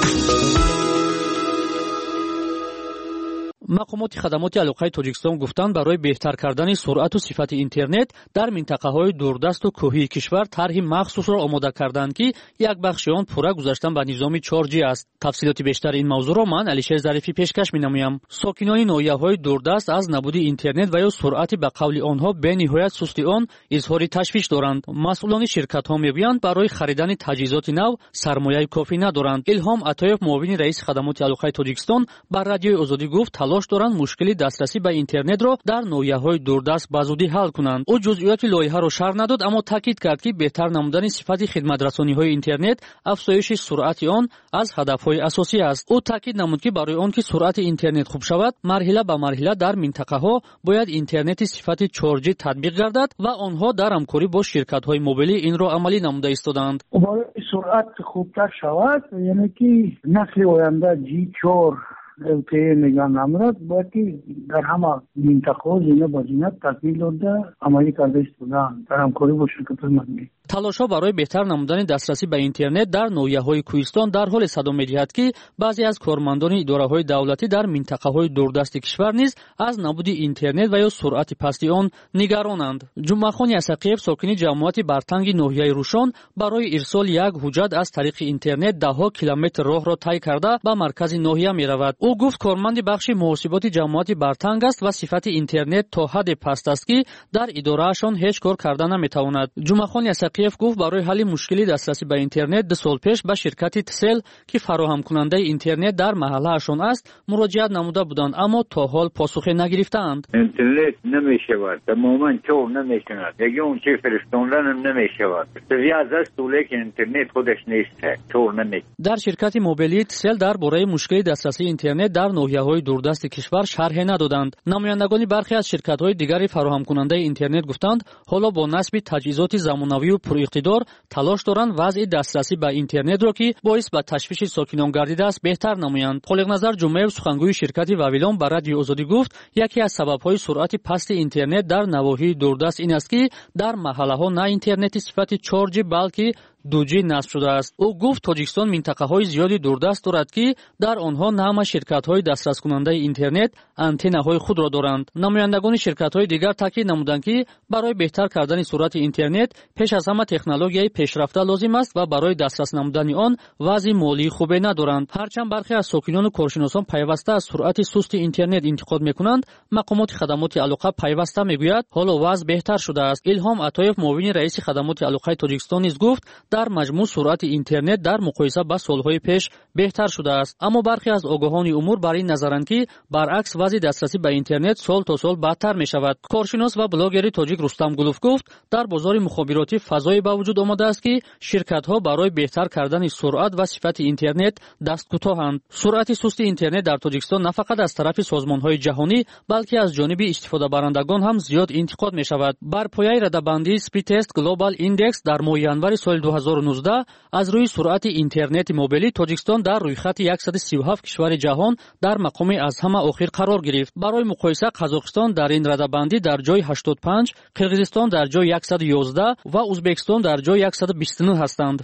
[SPEAKER 19] مقامات خدمات علاقه تاجیکستان گفتند برای بهتر کردن سرعت و صفت اینترنت در منطقه‌های دوردست و کوهی کشور طرحی مخصوص را آماده کردند که یک بخش آن پورا گذاشتن به نظام چهار جی است. تفصیلات بیشتر این موضوع را من علیشیر ظریفی پیشکش می‌نمایم. ساکنان ناحیه‌های دوردست از نبود اینترنت و یا سرعت به قول آنها به نهایت سست آن اظهار تشویش دارند. مسئولان شرکت‌ها می‌گویند برای خریدن تجهیزات نو سرمایه کافی ندارند. الهام عطایف معاون رئیس خدمات علاقه تاجیکستان بر رادیوی آزادی گفت تلاش دارند مشکلی دسترسی به اینترنت را در ناحیه‌های دوردست بزودی حل کنند. او جزئیات لایحه را شرح نداد، اما تاکید کرد که بهتر نمودن صفت خدمت‌رسانی‌های اینترنت افزایش سرعت آن از هدف‌های اساسی است. او تاکید نمود که برای آنکه سرعت اینترنت خوب شود مرحله به مرحله در منطقه‌ها باید اینترنت صفت چهار جی تطبیق گردد و آنها در همکاری با شرکت‌های موبیلی این را عملی نموده ایستادند.
[SPEAKER 21] برای سرعت خوبتر شود، یعنی که نسل آینده جی چهار که نگاه نمرد باید که در همه منطقه زینه با زینه تطبیق داده عملی کرده ایستادند در همکاری با شرکت‌های موبیلی.
[SPEAKER 19] تلاش‌ها برای بهتر نمودن دسترسی به اینترنت در ناحیه‌های کوهستان در حال صدا می‌دهد که بعضی از کارمندان اداره‌های دولتی در منطقه‌های دوردست کشور نیز از نبود اینترنت و یا سرعت پست آن نگرانند. جمعه‌خان یسقیف ساکن جماعت برتنگ ناحیه روشان برای ارسال یک حجت از طریق اینترنت ده‌ها کیلومتر راه را طی کرده به مرکز ناحیه می‌رود. او گفت کارمند بخش محاسبات جماعت برتنگ است و صفت اینترنت تا حد پست است که در اداره‌شان هیچ کار کردن نمی‌تواند. جمعه‌خان یسقیف گفت برای حل مشکلی دسترسی به اینترنت دو سال پیش به شرکت تسل که فراهم کننده اینترنت در محله‌شان است مراجعت نموده بودند، اما تا حال پاسخی نگرفتند.
[SPEAKER 22] اینترنت نمی‌شود، تماماً چور نمی‌شود، دیگه اون چیز فرستوندن هم نمی‌شود. سریع از طوله که اینترنت خودش نیست، چور نمی‌شود.
[SPEAKER 19] در شرکت موبیلی تسل درباره مشکل دسترسی اینترنت در ناحیه‌های دوردست کشور شرح ندادند. نمایندگان برخی از شرکت‌های دیگری فراهم کننده اینترنت گفتند حالا با نصب تجهیزات زمانوی و اقتدار تلاش دارند وضع دسترسی به اینترنت را که باعث به تشویش ساکنان گردیده است بهتر نمایند. خالق نظر جمعه سخنگوی شرکت واویلان بر رادیو آزادی گفت یکی از سبب‌های سرعت پست اینترنت در نواحی دوردست این است که در محله‌ها نه اینترنت صفت چهار جی بلکه دو جی نصب شده است. او گفت تاجیکستان منطقه‌های زیادی دوردست دارد که در آنها نه همه شرکت‌های دسترس کننده اینترنت آنتن‌های خود را دارند. نمایندگان شرکت‌های دیگر تاکید نمودند که برای بهتر کردن سرعت اینترنت پیش از همه تکنولوژی پیشرفته لازم است و برای دسترس نمودن آن وضع مالی خوبی ندارند. هرچند برخی از ساکنان و کارشناسان پیوسته از سرعت سست اینترنت انتقاد می‌کنند، مقامات خدمات علاقه پیوسته می‌گوید حالا وضع بهتر شده است. الهام عطایف معاون رئیس خدمات علاقه تاجیکستان نیز گفت در مجموع سرعت اینترنت در مقایسه با سالهای پیش بهتر شده است، اما برخی از آگاهان امور بر این نظرند که برعکس وضع دسترسی به اینترنت سال تا سال بدتر می شود. کارشناس و بلاگر تاجیک رستم گلوف گفت در بازار مخابراتی فضایی به وجود آمده است که شرکت ها برای بهتر کردن سرعت و صفت اینترنت دست کوتاهند. سرعت سست اینترنت در تاجیکستان نه فقط از طرف سازمان های جهانی بلکه از جانب استفاده برندگان هم زیاد انتقاد می شود. بر پایه رده‌بندی سپید تست گلوبال ایندکس در ماه ژانویه سال دو هزار و نوزده از روی سرعت اینترنت موبیلی تاجیکستان در رویخط صد و سی و هفت کشور جهان در مقام از همه آخر قرار گرفت. برای مقایسه قزاقستان در این رده‌بندی در جای هشتاد و پنج، قرقیزستان در جای صد و یازده و ازبکستان در جای صد و بیست و نه هستند.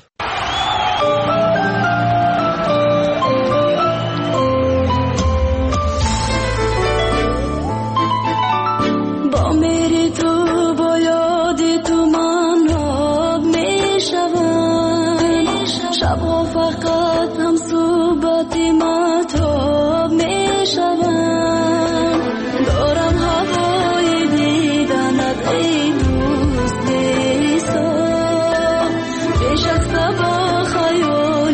[SPEAKER 23] با میری تو با یادی تو من آب میشوم، شبها فقط هم صحبتی مطاب میشوم، دارم هوای دیدنت ای دوست نیسا، بیش از با خیال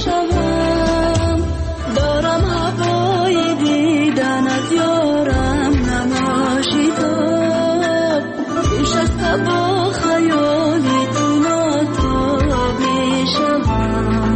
[SPEAKER 23] شوم دارم هوای دیدن از یارم نماشیدم پیش از با خیالی تو ناتاب می شوم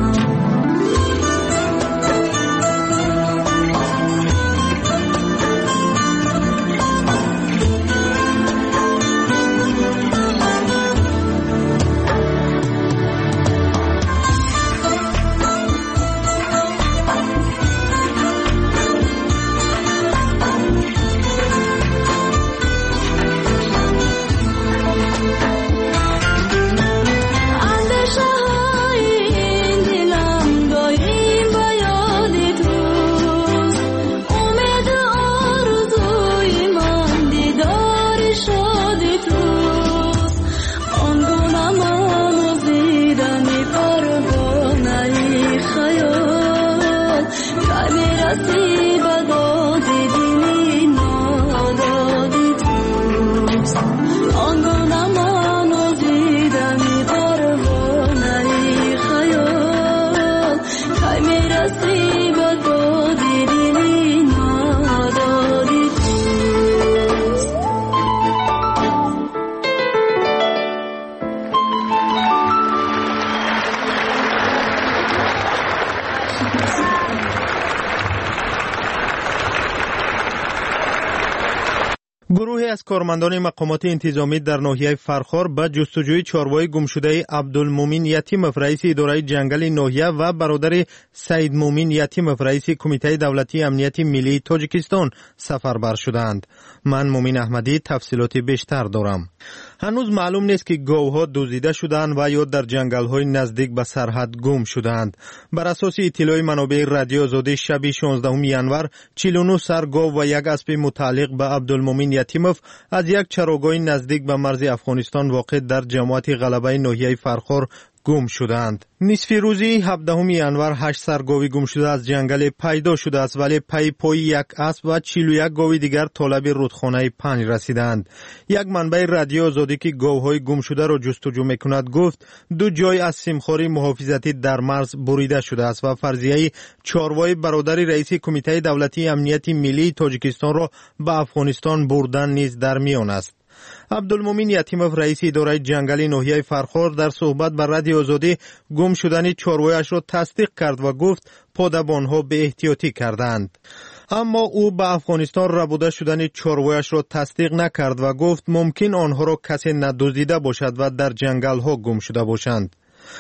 [SPEAKER 2] گروهی از کارمندان مقامات انتظامی در ناحیه فرخار به جستجوی چاروای گمشده عبدالمومن یتیمов رئیس اداره جنگل ناحیه و برادر سید مومن یتیمov رئیس کمیته دولتی امنیت ملی تاجیکستان سفربر شدند. من مومن احمدی تفصیلات بیشتر دارم. هنوز معلوم نیست که گاوها دزدیده شدند و یا در جنگل‌های نزدیک به سرحد گم شدند. بر اساس اطلاع منابع رادیو آزادی شب شانزدهم ینور چهل و نه سر گاو و یک اسب متعلق به عبدالمومن یتیمov از یک چراگاه نزدیک به مرز افغانستان واقع در جماعت غلبه ناحیه فرخار گم شدند. نصف روزی هفدهم ینور هشت سر گاوی گم شده از جنگل پیدا شده است، ولی پی پای یک اسب و چهل و یک گاوی دیگر طالب رودخانه پنج رسیدند. یک منبع رادیو آزادی که گاوهای گم شده را جستجو میکند گفت دو جای از سیمخواری محافظتی در مرز بریده شده است و فرضیه چاروای برادر رئیس کمیته دولتی امنیت ملی تاجیکستان را به افغانستان بردن نیز در میان است. عبدالمومن یتیمov رئیس اداره جنگل ناحیه فرخار در صحبت با رادیو آزادی گم شدن چاروایش را تصدیق کرد و گفت پادبانها به احتیاطی کردند. اما او به افغانستان ربوده شدن چاروایش را تصدیق نکرد و گفت ممکن آنها را کسی ندزدیده باشد و در جنگل ها گم شده باشند.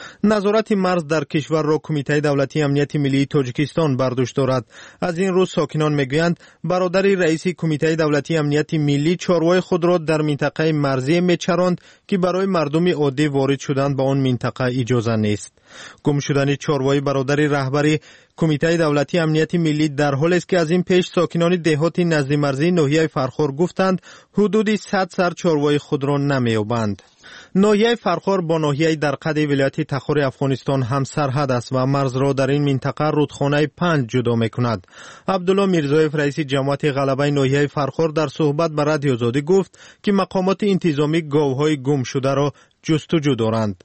[SPEAKER 2] نظارت مرز در کشور را کمیته دولتی امنیت ملی تاجیکستان برداشت دارد. از این روز ساکنان میگویند برادر رئیس کمیته دولتی امنیت ملی چاروای خود را در منطقه مرزی میچراند که برای مردم عادی وارد شدن به آن منطقه اجازه نیست. گم شدن چاروای برادر رهبری کمیته دولتی امنیت ملی در حالی است که از این پیش ساکنان دهات نزد مرزی ناحیه فرخار گفتند حدود صد سر چاروای خود را نمی‌یابند. ناحیه فرخار با ناحیه در قد ولایت تخار افغانستان هم سرحد است و مرز را در این منطقه رودخانه پنج جدا میکند. عبدالله میرزایف رئیس جماعت غلبه ناحیه فرخار در صحبت با رادیو آزادی گفت که مقامات انتظامی گاوهای گم شده را جستجو دارند.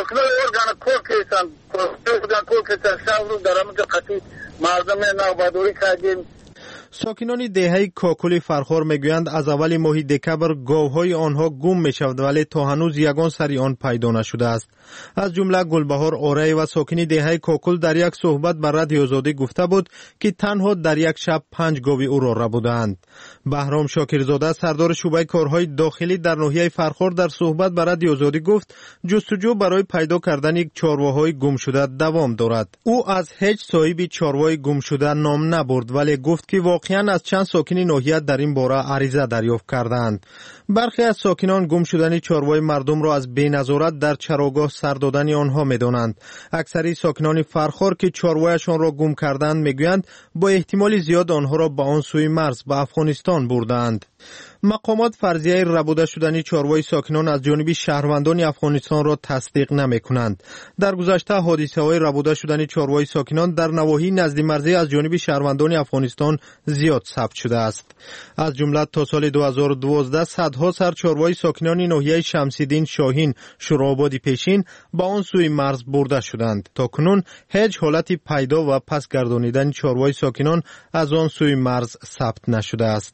[SPEAKER 2] ساکنان دهه کاکل فرخار میگویند از اول ماه دکبر گاوهای آنها گم میشود ولی تا هنوز یگان سری آن پیدا نشده است. از جمله گلبهار آرای و ساکن دهه کاکل در یک صحبت بر رادیو آزادی گفته بود که تنها در یک شب پنج گاوی او را ربودند. بهرام شاکرزاده سردار شعبه کارهای داخلی در ناحیه فرخار در صحبت بر رادیو آزادی گفت جستجو برای پیدا کردن یک چارواهای گم شده دوام دارد. او از هیچ صاحب چاروای گم شده نام نبرد ولی گفت که واقعا از چند ساکن ناحیه در این باره عریضه دریافت کردند. برخی از ساکنان گم شدن چاروای مردم را از بی‌نظارت در چراگاه سر دادن آنها می‌دانند. اکثری ساکنان فرخار که چاروایشان را گم کردند میگویند با احتمال زیاد آنها را به آن سوی مرز به افغانستان بردند. مقامات فرضیه ربوده شدن چاروائی ساکنان از جانب شهروندان افغانستان را تصدیق نمی کنند. در گذشته حادثه های ربوده شدن چاروائی ساکنان در نواحی نزد مرزی از جانب شهروندان افغانستان زیاد ثبت شده است. از جمله تا سال دو هزار و دوازده صدها سر چاروائی ساکنان ناحیه شمس‌الدین شاهین شورابادی پیشین با آن سوی مرز برده شدند. تا کنون هیچ حالت پیدا و پس گردانیدن چاروائی ساکنان از آن سوی مرز ثبت نشده است.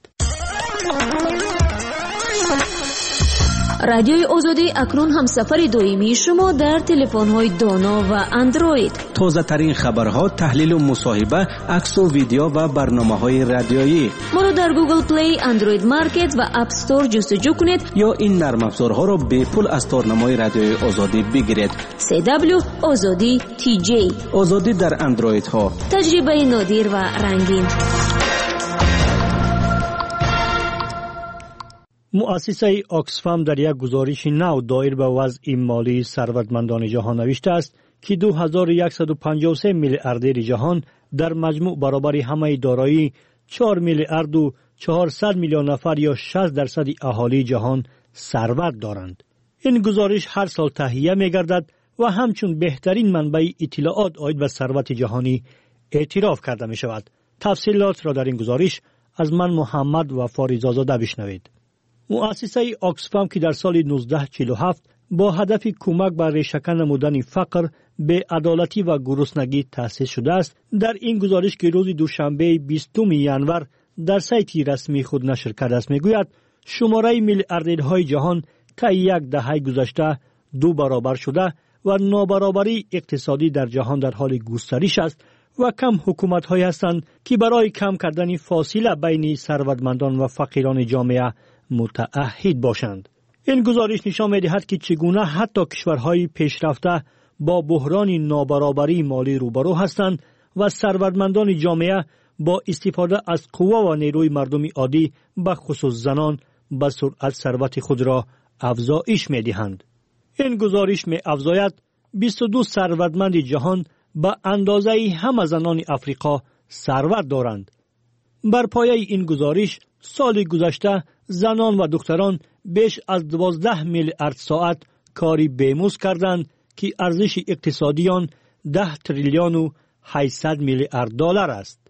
[SPEAKER 1] رادیوی آزادی اکنون همسفر دائمی شما در تلفن‌های دانا و اندروید.
[SPEAKER 5] تازه ترین خبرها، تحلیل و مصاحبه، عکس و ویدیو و برنامه‌های رادیویی.
[SPEAKER 1] ما را در گوگل پلی، اندروید مارکت و اپ استور جستجو کنید
[SPEAKER 5] یا این نرم افزارها را به پول از تارنمای رادیوی آزادی بگیرید.
[SPEAKER 1] سی دبلیو آزادی تی جی.
[SPEAKER 5] آزادی در اندروید ها.
[SPEAKER 1] تجربه نادر و رنگین.
[SPEAKER 7] مؤسسه آکسفام در یک گزارش نو دایر به وضع مالی ثروتمندان جهان نوشته است که دو هزار و صد و پنجاه و سه میلیاردر جهان در مجموع برابر همه دارایی چهار میلیارد و چهارصد میلیون نفر یا شصت درصد اهالی جهان ثروت دارند. این گزارش هر سال تهیه می‌گردد و همچون بهترین منبع اطلاعات عاید به ثروت جهانی اعتراف کرده می‌شود. تفصیلات را در این گزارش از من محمد و فاریزآزاده بشنوید. مؤسسه آکسفام که در سال نوزده چهل و هفت با هدف کمک به ریشه‌کن نمودن فقر، بی‌عدالتی و گرسنگی تأسیس شده است، در این گزارش که روز دوشنبه بیستم ژانویه در سایت رسمی خود نشر کرده است میگوید شماره میلیاردرهای جهان طی یک دهه گذشته دو برابر شده و نابرابری اقتصادی در جهان در حال گسترش است و کم حکومت‌هایی هستند که برای کم کردن فاصله بین ثروتمندان و فقیران جامعه متعهد باشند. این گزارش نشان می‌دهد که چگونه حتی کشورهای پیشرفته با بحران نابرابری مالی روبرو هستند و ثروتمندان جامعه با استفاده از قوه و نیروی مردم عادی به خصوص زنان به سرعت ثروت خود را افزایش می‌دهند. این گزارش می‌افزاید بیست و دو ثروتمند جهان به اندازه همه زنان افریقا ثروت دارند. بر پایه این گزارش سال گذشته زنان و دختران بیش از دوازده میلیارد ساعت کاری بیموز کردند که ارزش اقتصادی آن ده تریلیون و هشتصد میلیارد دلار است.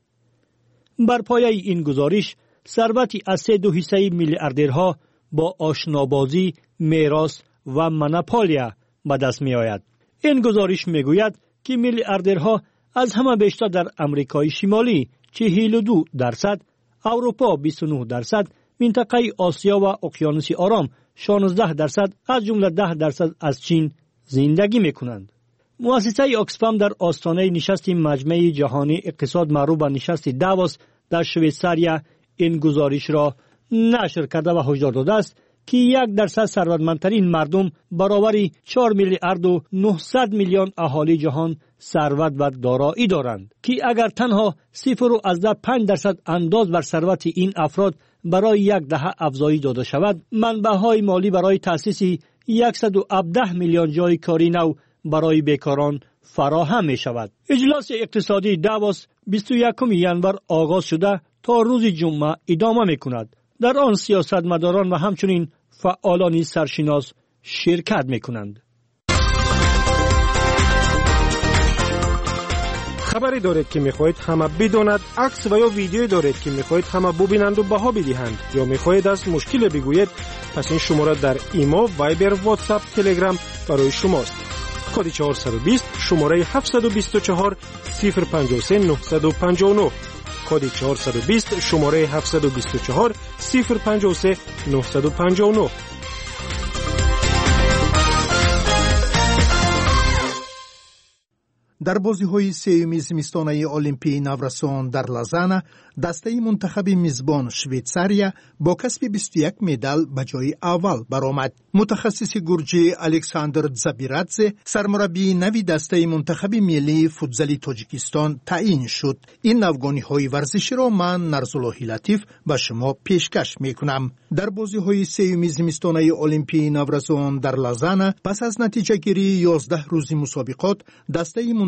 [SPEAKER 7] بر پایه این گزارش ثروتی از سه دو حصه میلیاردرها با آشنابازی، میراث و مناپولیا به دست می آید. این گزارش می گوید که میلیاردرها از همه بیشتر در امریکای شمالی چهل و دو درصد، اروپا بیست و نه درصد، منطقه آسیا و اقیانوس آرام شانزده درصد، از جمله ده درصد از چین زندگی می کنند. مؤسسه آکسفام در آستانه نشست مجمع جهانی اقتصاد معروف به نشست داووس در شویتزاریا این گزارش را نشر کرده و هشدار داده است که یک درصد ثروتمندترین مردم برابر چهار میلیارد و نهصد میلیون اهالی جهان ثروت و دارایی دارند که اگر تنها صفر و از پنج درصد انداز بر ثروت این افراد برای یک دهه افزایش داده شود، منبع‌های مالی برای تأسیس صد و هفده میلیون جای کاری نو برای بیکاران فراهم می شود. اجلاس اقتصادی داووس بیست و یکم ژانویه آغاز شده تا روز جمعه ادامه می کند. در آن سیاستمداران و همچنین فعالان سرشناس شرکت می کنند.
[SPEAKER 6] خبری دارید که میخواهید همه بداند، عکس و یا ویدیویی دارید که میخواهید همه ببینند و بها بدهند، یا میخواهید از مشکل بگویید، پس این شماره در ایمو، وایبر، واتساپ، تلگرام برای شماست. کد چهارصد و بیست شماره هفتصد و بیست و چهار صفر پنجاه و سه نهصد و پنجاه و نه. کد چهارصد و بیست شماره هفتصد و بیست و چهار صفر پنجاه و سه نهصد و پنجاه و نه.
[SPEAKER 8] در بازی‌های سوم زمستانه المپی نورسان در لازان، دسته منتخب میزبان شویتزاریا با کسب بیست و یک مدال به جای اول برآمد. متخصص گرجی الکساندر زابیرادزه سرمربی نوی دسته منتخب ملی فوتبال تاجیکستان تعیین شد. این نوگانی‌های ورزشی را من نرزالله لطیف به شما پیشکش می‌کنم. در بازی‌های سوم زمستانه المپی نورسان در لازان، پس از نتیجه گیری یازده روزی مسابقات، دسته منتخب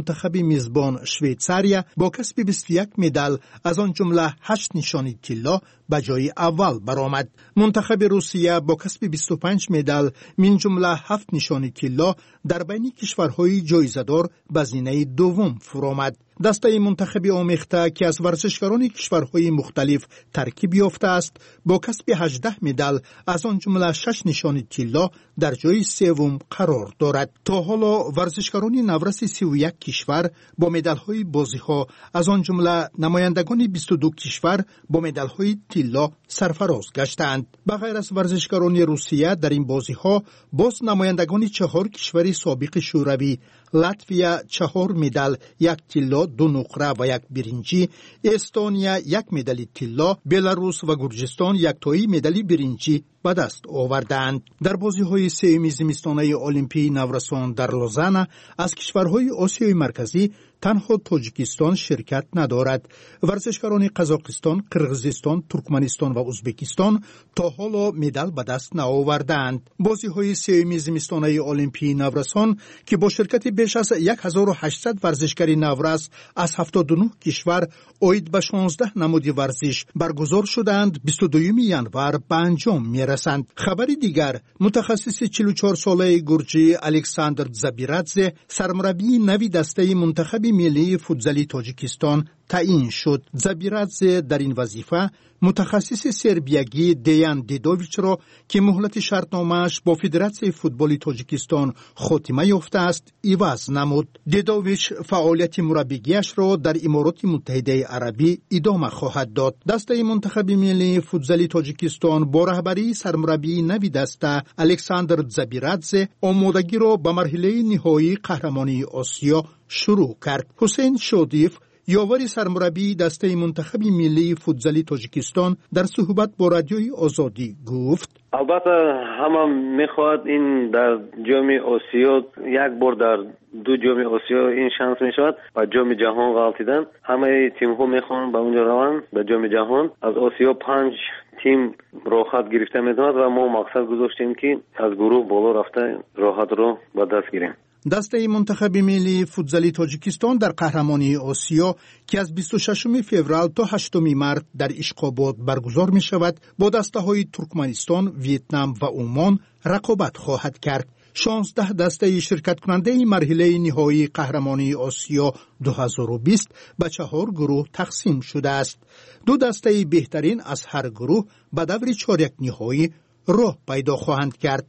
[SPEAKER 8] منتخب میزبان شویتساریا با کسب بیست و یک مدال از آن جمله هشت نشانی طلا به جای اول برآمد. منتخب روسیه با کسب بیست و پنج مدال من جمله هفت نشانی طلا در بین کشورهای جایزه‌دار به زینه دوم فرآمد. دسته منتخب آمیخته که از ورزشکاران کشورهای مختلف ترکیب یافته است با کسب هجده مدال از آن جمله شش نشانی طلا در جای سوم قرار دارد. تا حالا ورزشکاران نورس سی و یک کشور با مدال‌های بازی‌ها از آن جمله نمایندگان بیست و دو کشور با مدال‌های طلا سرفراز گشتند. به غیر از ورزشکاران روسیه در این بازی‌ها باز نمایندگان چهار کشور سابق شوروی لاتویا چهار مدال، یک طلا، دو نقره و یک برنجی، استونیا یک مدال طلا، بلاروس و گرجستان یک تایی مدال برنجی به دست آوردند. در بازی‌های سوم زمستانه المپی نورسان در لوزان از کشورهای آسیای مرکزی تنها تاجیکستان شرکت ندارد. ورزشکاران قزاقستان، قرغیزستان، ترکمنستان و ازبکستان تا حالا مدال به دست نآوردند. بازی‌های سوم زمستانه المپی نورسان که با شرکت بیش از هزار و هشتصد ورزشکار نورس از هفتاد و نه کشور عاید به شانزده نماد ورزش برگزار شدند، بیست و دوم ژانویه به انجام می‌رسند. خبری دیگر، متخصص چهل و چهار ساله گرجی الکساندر زابیرادزه سرمربی نوی دسته منتخب ملی فوتبال تاجیکستان تعیین شد. زابیرادزه در این وظیفه متخصص سربیایی دیان دیدوویچ را که مهلت شرطنامه‌اش با فدراسیون فوتبال تاجیکستان خاتمه یافته است عوض نمود. دیدوویچ فعالیت مربیگیش را در امارات متحده عربی ادامه خواهد داد. دسته منتخب ملی فوتبال تاجیکستان با رهبری سرمربی نوی دسته الکساندر زابیرادزه آمادگی را به مرحله نهایی قهرمانی آسیا شروع کرد. حسین شادیف یاوری سرمربی دسته منتخب ملی فوتبال تاجیکستان در صحبت با رادیوی آزادی گفت:
[SPEAKER 3] البته همه میخواد این در جام آسیا یک بار در دو جام آسیا این شانس میشود و جام جهان غلطیدن. همه تیم ها میخوان به اونجا روند به جام جهان. از آسیا پنج تیم راحت گرفته میتواند و ما مقصد گذاشتیم که از گروه بالا رفته راحت رو به دست گیریم.
[SPEAKER 8] دسته منتخب ملی فوتبال تاجیکستان در قهرمانی آسیا که از بیست و ششم فوریه تا هشتم مارس در اشخاباد برگزار می شود با دسته های ترکمنستان، ویتنام و عمان رقابت خواهد کرد. شانزده دسته شرکت کننده مرحله نهایی قهرمانی آسیا دو هزار و بیست به چهار گروه تقسیم شده است. دو دسته بهترین از هر گروه به دور چهارک نهایی راه پیدا خواهند کرد.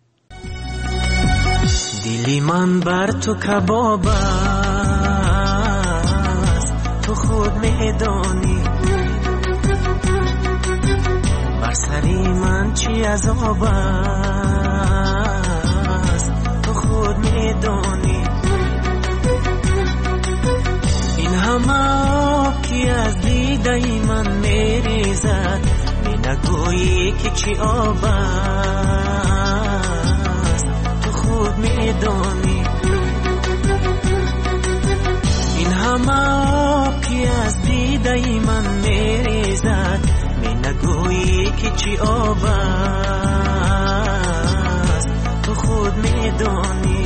[SPEAKER 9] دلی من بر تو کباب است، تو خود میدانی بر سری من چی عذاب است، تو خود میدانی این همه آب که از دیده من میریزد می نگویی که چی آب خود میدانی این همه آب که از دیده من میریزد می نگویی که چی آب است، تو خود میدانی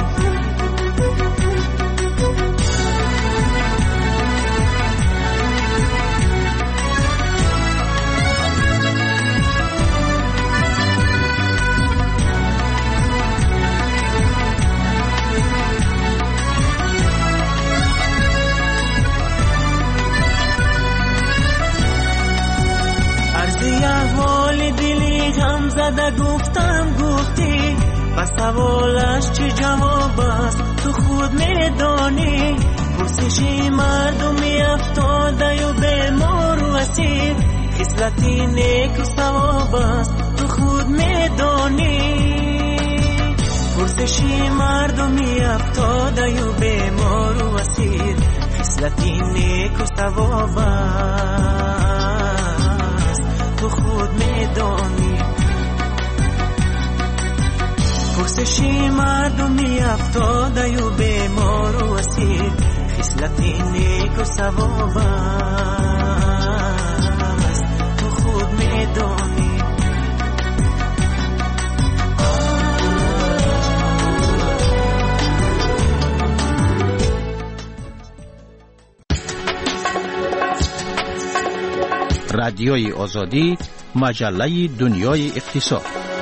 [SPEAKER 9] زده گفتم گفتی و سوالش چه جواب است، تو خود میدانی پرسشی مردمی افتاده و بیمار و اسیر خصلتی نیک و ثواب است، تو خود میدانی پرسشی مردمی افتاده و بیمار و اسیر خصلتی نیک و ثواب است، تو خود میدانی پرسشی مردمی افتاده و بیمار و اسیر خصلتی نیک و ثواب است، تو خود میدانی
[SPEAKER 14] رادیوی آزادی، مجله دنیای اقتصاد.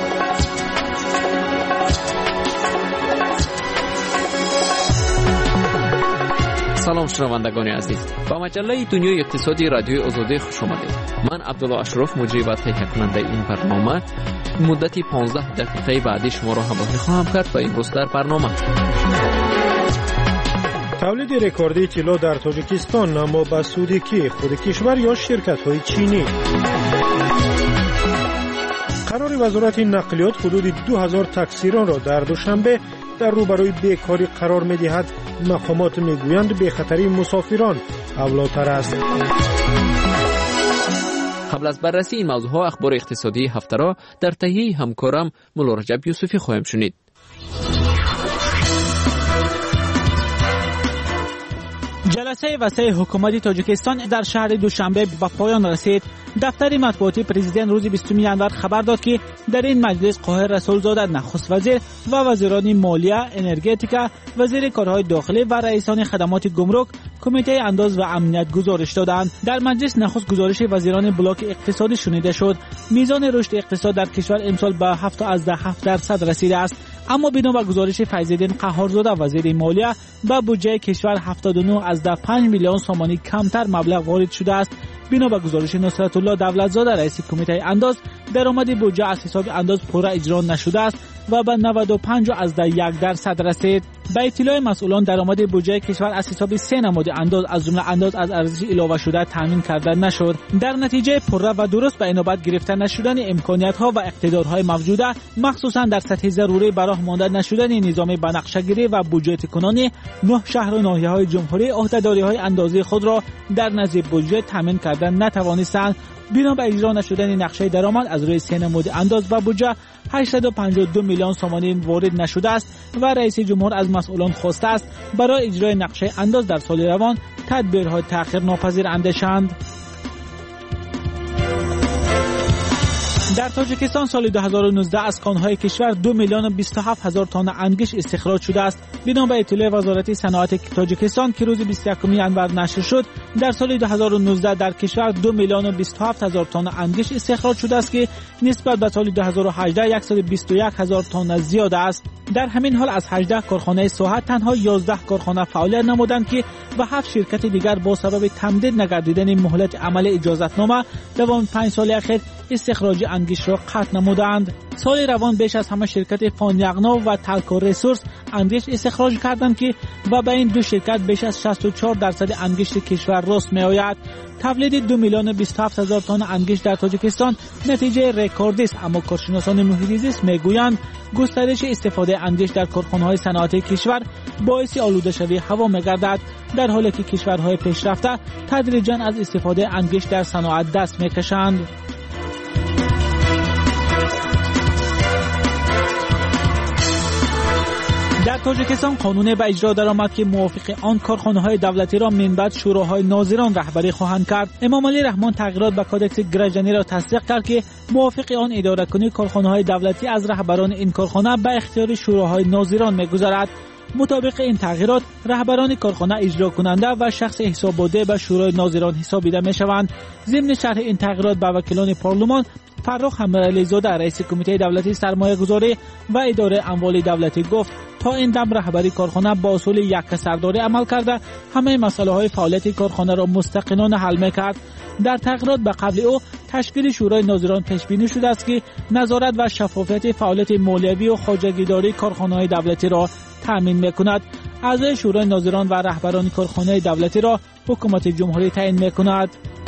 [SPEAKER 11] سلام شنوندگان عزیز، با مجله دنیای اقتصادی رادیوی آزادی خوش آمدید. من عبدالله اشرف مجری و تهیه کننده این برنامه مدتی پانزده دقیقه بعدی شما را همراهی خواهم کرد و امروز در برنامه
[SPEAKER 6] تولید رکوردی طلا در تاجیکستان، اما به سود کی؟ خود کشور یا شرکت‌های چینی؟ قرار وزارت نقلیات حدود دو هزار تاکسیران را در دوشنبه در روبروی بیکاری قرار می‌دهد. مقامات می‌گویند به خطری مسافران اولاتر است.
[SPEAKER 11] قبل از بررسی این موضوعها اخبار اقتصادی هفته را در تهیه همکارم مولا رجب یوسفی خواهیم شنید.
[SPEAKER 16] جلسه وسیع حکومت تاجیکستان در شهر دوشنبه به پایان رسید. دفتر مطبوعاتی پرزیدنت روز بیستم ژانویه خبر داد که در این مجلس قاهر رسولزاده نخست وزیر و وزیران مالیه، انرژتیکا، وزیر کارهای داخلی و رئیسان خدمات گمرک کمیته انداز و امنیت گزارش دادند. در مجلس نخست گزارش وزیران بلاک اقتصادی شنیده شد. میزان رشد اقتصاد در کشور امسال به هفت از ده هفت درصد رسیده است، اما بنا به گزارش فیض‌الدین قهارزاده وزیر مالیه به بودجه کشور هفتاد و نه از ده پنج میلیون سومانی کمتر مبلغ وارد شده است. بنا به گزارش نصرت الله دولتزاده رئیس کمیته انداز، درآمد بودجه از حساب انداز پورا اجرا نشده است و به نود و پنج از ده یک درصد رسید. به اطلاع مسئولان درآمد بودجه کشور از حساب سه نماد انداز از جمله انداز از ارزش اضافه شده تامین کرده نشد. در نتیجه پورا و درست به اینابت گرفته نشدن امکانیت‌ها و اقتدارهای موجوده، مخصوصا در سطح ضروری برای مانده نشدن نظام بنقشه‌گیری و بودجه کنونی، نه شهر و ناحیه‌های جمهوری عهده‌داری‌های اندازه خود را در نزد بودجه تامین کرده نتوانستند. بنا به اجرا نشدن نقشه درآمد از روی سه نماد انداز و بودجه هشتصد و پنجاه و دو میلیون سومانی وارد نشده است و رئیس جمهور از مسئولان خواسته است برای اجرای نقشه انداز در سال روان تدبیرهای تأخیر ناپذیر اندیشند. در تاجیکستان سال دو هزار و نوزده از کانهای کشور دو میلیون و بیست و هفت هزار تن انگشت استخراج شده است. بنا به اطلاع وزارت صنعت تاجیکستان که روز بیست و یکم ژانویه نشر شد، در سال دو هزار و نوزده در کشور دو میلیون و بیست و هفت هزار تن انگشت استخراج شده است که نسبت به سال دو هزار و هجده صد و بیست و یک هزار تن زیاد است. در همین حال از هجده کارخانه ساحه تنها یازده کارخانه فعالیت نمودند که و هفت شرکت دیگر با سبب تمدید نگردیدن مهلت عمل اجازتنامه دوام پنج سال اخیر استخراج انگشت را قطع نمودند. سال روان بیش از همه شرکت فانیاغنا و تلکو ریسورس انگشت استخراج کردند که و به این دو شرکت بیش از شصت و چهار درصد انگشت کشور راست می آید. تولید دو میلیون و بیست و هفت هزار تن انگشت در تاجیکستان نتیجه رکوردی است، اما کارشناسان محیط زیست میگویند گسترش استفاده انگشت در کارخانه‌های صنعتی کشور باعث آلوده شوی هوا می‌گردد، در حالی که کشورهای پیشرفته تدریجاً از استفاده انگشت در صنعت دست می‌کشند. در تاجیکستان قانون به اجرا درآمد که موافق آن کارخانه‌های دولتی را من بعد شوراهای ناظران رهبری خواهند کرد. امام علی رحمان تغییرات به کادکس گرجنی را تصدیق کرد که موافق آن اداره کنی کارخانه‌های دولتی از رهبران این کارخانه به اختیار شوراهای ناظران می‌گذارد. مطابق این تغییرات رهبران کارخانه اجرا کننده و شخص حسابدار به شورای ناظران حسابیده می‌شوند. ضمن شرح این تغییرات به وکیلان پارلمان فرخ حمیدعلی زاده رئیس کمیته دولتی سرمایه‌گذاری و اداره اموال دولتی گفت تا این دم رهبری کارخانه با اصول یک سرداری عمل کرده همه مسائل فعالیت کارخانه را مستقلانه حل می‌کرد. در تغییرات به قبل او تشکیل شورای ناظران پیش بینی شده است که نظارت و شفافیت فعالیت مالیوی و خواجگیداری کارخانه‌های دولتی را تامین می‌کند. اعضای شورای ناظران و رهبران کارخانه‌های دولتی را حکومت جمهوری تعیین می‌کند.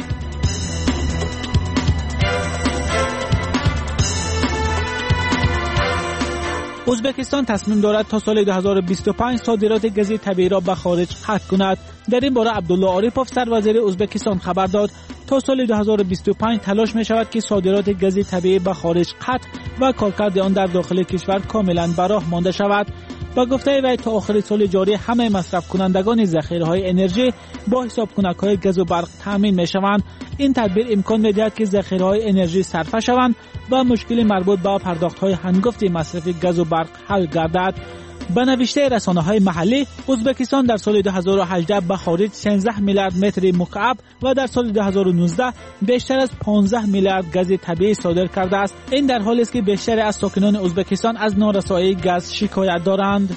[SPEAKER 16] ازبکستان تصمیم دارد تا سال دو هزار و بیست و پنج صادرات گاز طبیعی را به خارج قطع کند. در این باره عبدالله عارفوف سروزیر ازبکستان خبر داد تا سال دو هزار و بیست و پنج تلاش می شود که صادرات گاز طبیعی به خارج قطع و کارکرد آن در داخل کشور کاملا به راه مانده شود. با گفته وی تا آخر سال جاری همه مصرف کنندگان ذخیره‌های انرژی با حسابکنک‌های گاز و برق تامین می‌شوند. این تدبیر امکان می‌دهد که ذخیره‌های انرژی صرفه شوند و مشکل مربوط به پرداخت‌های هنگفت مصرف گاز و برق حل گردد. به نوشته رسانه‌های محلی، ازبکستان در سال دو هزار و هجده به خارج شانزده میلیارد متر مکعب و در سال دو هزار و نوزده بیشتر از پانزده میلیارد گاز طبیعی صادر کرده است. این در حالی است که بیشتر از ساکنان ازبکستان از نارسایی گاز شکایت دارند.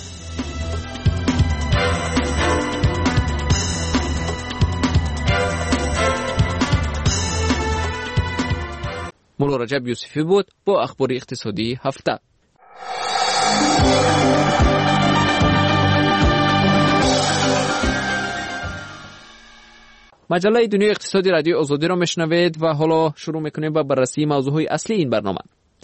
[SPEAKER 11] مولا رجب یوسفی بود با اخبار اقتصادی هفته. مجله دنیای اقتصادی رادیو آزادی را میشنوید و حالا شروع میکنیم با بررسی موضوعهای اصلی این برنامه.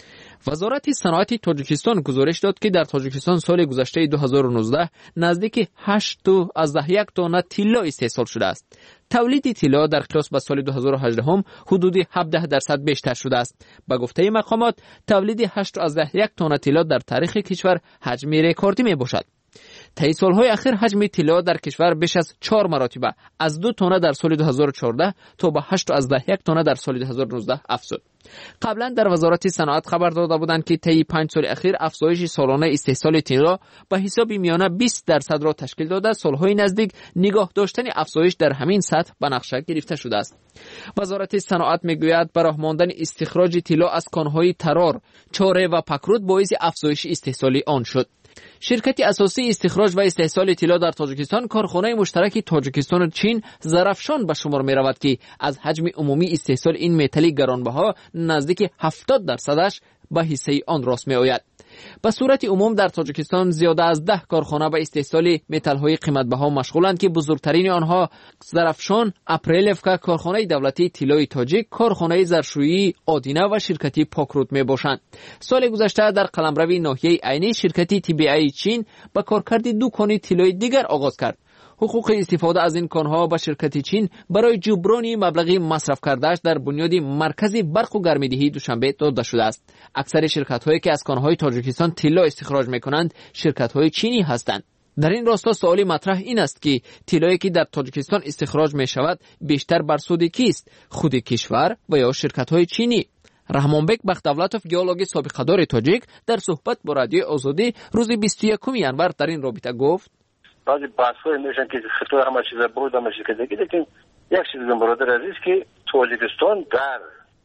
[SPEAKER 11] وزارت صنعت تاجیکستان گزارش داد که در تاجیکستان سال گذشته دو هزار و نوزده نزدیک هشت از ده یک تن طلا استحصال شده است. تولید طلا در قیاس با سال دو هزار و هجده هم حدود هفده درصد بیشتر شده است. به گفته مقامات تولید هشت از ده یک تن طلا در تاریخ کشور حجم رکوردی می باشد. طی سالهای اخیر حجم طلا در کشور بیش از چهار مراتبه از دو تن در سال دو هزار و چهارده تا به هشت از ده یک تن در سال دو هزار و نوزده افزود. قبلا در وزارت صنعت خبر داده بودند که طی پنج سال اخیر افزایش سالانه استحصال طلا به حساب میانه بیست درصد را تشکیل داده، سالهای نزدیک نگاه داشتن افزایش در همین سطح به نقشه گرفته شده است. وزارت صنعت میگوید براه ماندن استخراج طلا از کانهای ترار، چاره و پکرود باعث افزایش استحصال آن شد. شرکت اساسی استخراج و استحصال طلا در تاجیکستان کارخانه مشترک تاجیکستان و چین زرافشان به شمار می رود که از حجم عمومی استحصال این متل گرانبها نزدیک هفتاد درصدش به حصه آن راست می آید. به صورت عموم در تاجیکستان زیاده از ده کارخانه به استحصال متل‌های قیمت‌بها مشغولند که بزرگترین آنها زرافشان، اپریلفکا، کارخانه دولتی طلای تاجیک، کارخانه زرشویی آدینه و شرکتی پاکرود میباشند. سال گذشته در قلمرو ناحیه عینی شرکتی تی بی ای چین با کارکرد دو کان طلای دیگر آغاز کرد. حقوق استفاده از این کانها به شرکت چین برای جبران مبلغی مصرف کردهش در بنیاد مرکز برق و گرمایدهی دوشنبه داده شده است. اکثر شرکت‌هایی که از کانهای تاجیکستان طلا استخراج می‌کنند شرکت‌های چینی هستند. در این راستا سوالی مطرح این است که طلایی که در تاجیکستان استخراج می‌شود بیشتر بر سود کیست؟ خود کشور و یا شرکت‌های چینی؟ رحمانبک بخت‌دولتوف گئولوگ سابقه‌دار تاجیک در صحبت با رادیو آزادی روز بیست و یکم ژانویه در این رابطه گفت:
[SPEAKER 4] بعضی بحث‌های میشن که خطر همه چیز بود همه چیز که دیگه لیکن یک چیز برادر عزیز که تاجیکستان در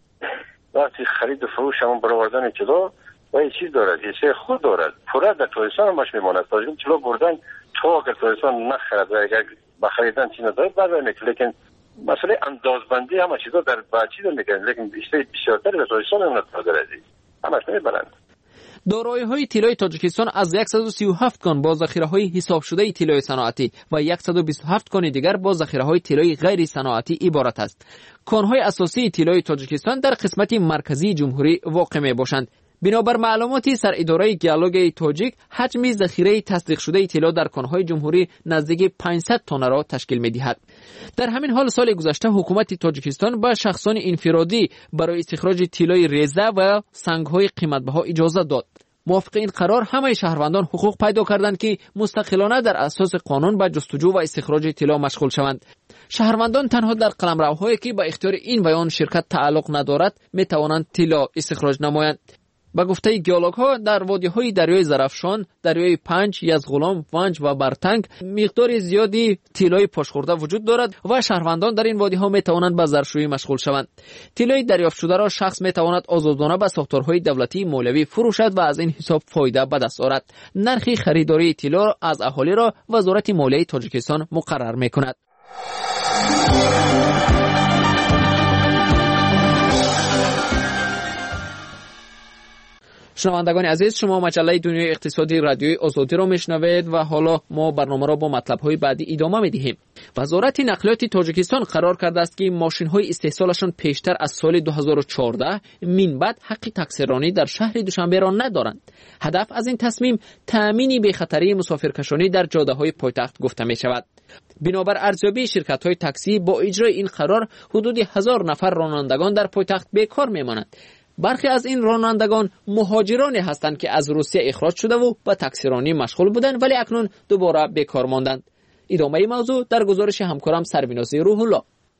[SPEAKER 4] وقتی خرید و فروش همون برآوردن طلا و این چیز دارد، یه چیز خود دارد، پورا در تاجیکستان همش میماند. تاجیکستان طلا بردن تو اگر تاجیکستان نخرد و اگر بخریدن چی ندارد برمیاد، لیکن مسئله اندازبندی همه چیزا در بچی دارد میکنن، لیکن بیشتر بیشتر در تاجیکستان هم برادر عزیز همش نمیبرند.
[SPEAKER 11] دارایی‌های طلای تاجیکستان از صد و سی و هفت کان با ذخیره‌های حساب شده طلای صنعتی و صد و بیست و هفت کان دیگر با ذخیره‌های طلای غیر صنعتی عبارت است. کان‌های اساسی طلای تاجیکستان در قسمت مرکزی جمهوری واقع می‌باشند. بنابر معلوماتی سر اداره گئولوژی تاجیک، حجم ذخیره تصدیق شده طلا در کان‌های جمهوری نزدیک پانصد تن را تشکیل می‌دهد. در همین حال سال گذشته حکومت تاجیکستان به شخصان انفرادی برای استخراج طلای ریزه و سنگ‌های قیمت‌بها اجازه داد. موافق این قرار همه شهروندان حقوق پیدا کردند که مستقلانه در اساس قانون به جستجو و استخراج طلا مشغول شوند. شهروندان تنها در قلمروهایی که به اختیار این و آن شرکت تعلق ندارد می توانند طلا استخراج نمایند. به گفته گئولوگ‌ها در وادی‌های دریای زرافشان، دریای پنج، یزغلام، ونج و برتنگ مقدار زیادی طلای پاشخورده وجود دارد و شهروندان در این وادی‌ها می‌توانند به زرشویی مشغول شوند. طلای دریافت شده را شخص می‌تواند آزادانه به ساختارهای دولتی مولوی فروشد و از این حساب فایده به دست آورد. نرخ خریداری طلا از اهالی را وزارت مالیه تاجیکستان مقرر می‌کند. شنوندگان عزیز، شما مجله دنیای اقتصادی رادیوی آزادی را میشنوید و حالا ما برنامه را با مطلب‌های بعدی ادامه میدهیم. وزارت نقلیات تاجیکستان قرار کرده است که ماشین‌های استحصالشان پیشتر از سال دو هزار و چهارده من بعد حق تقصیررانی در شهر دوشنبه را ندارند. هدف از این تصمیم تأمین بی‌خطری مسافرکشانی در جاده‌های پایتخت گفته می‌شود. بنابر ارزیابی شرکت‌های تاکسی با اجرای این قرار حدود هزار نفر رانندگان در پایتخت بیکار می‌مانند. برخی از این رانندگان مهاجرانی هستند که از روسیه اخراج شده و به تاکسیرانی مشغول بودند ولی اکنون دوباره بیکار ماندند. ادامه موضوع در گزارش همکارم سربیناز روح الله.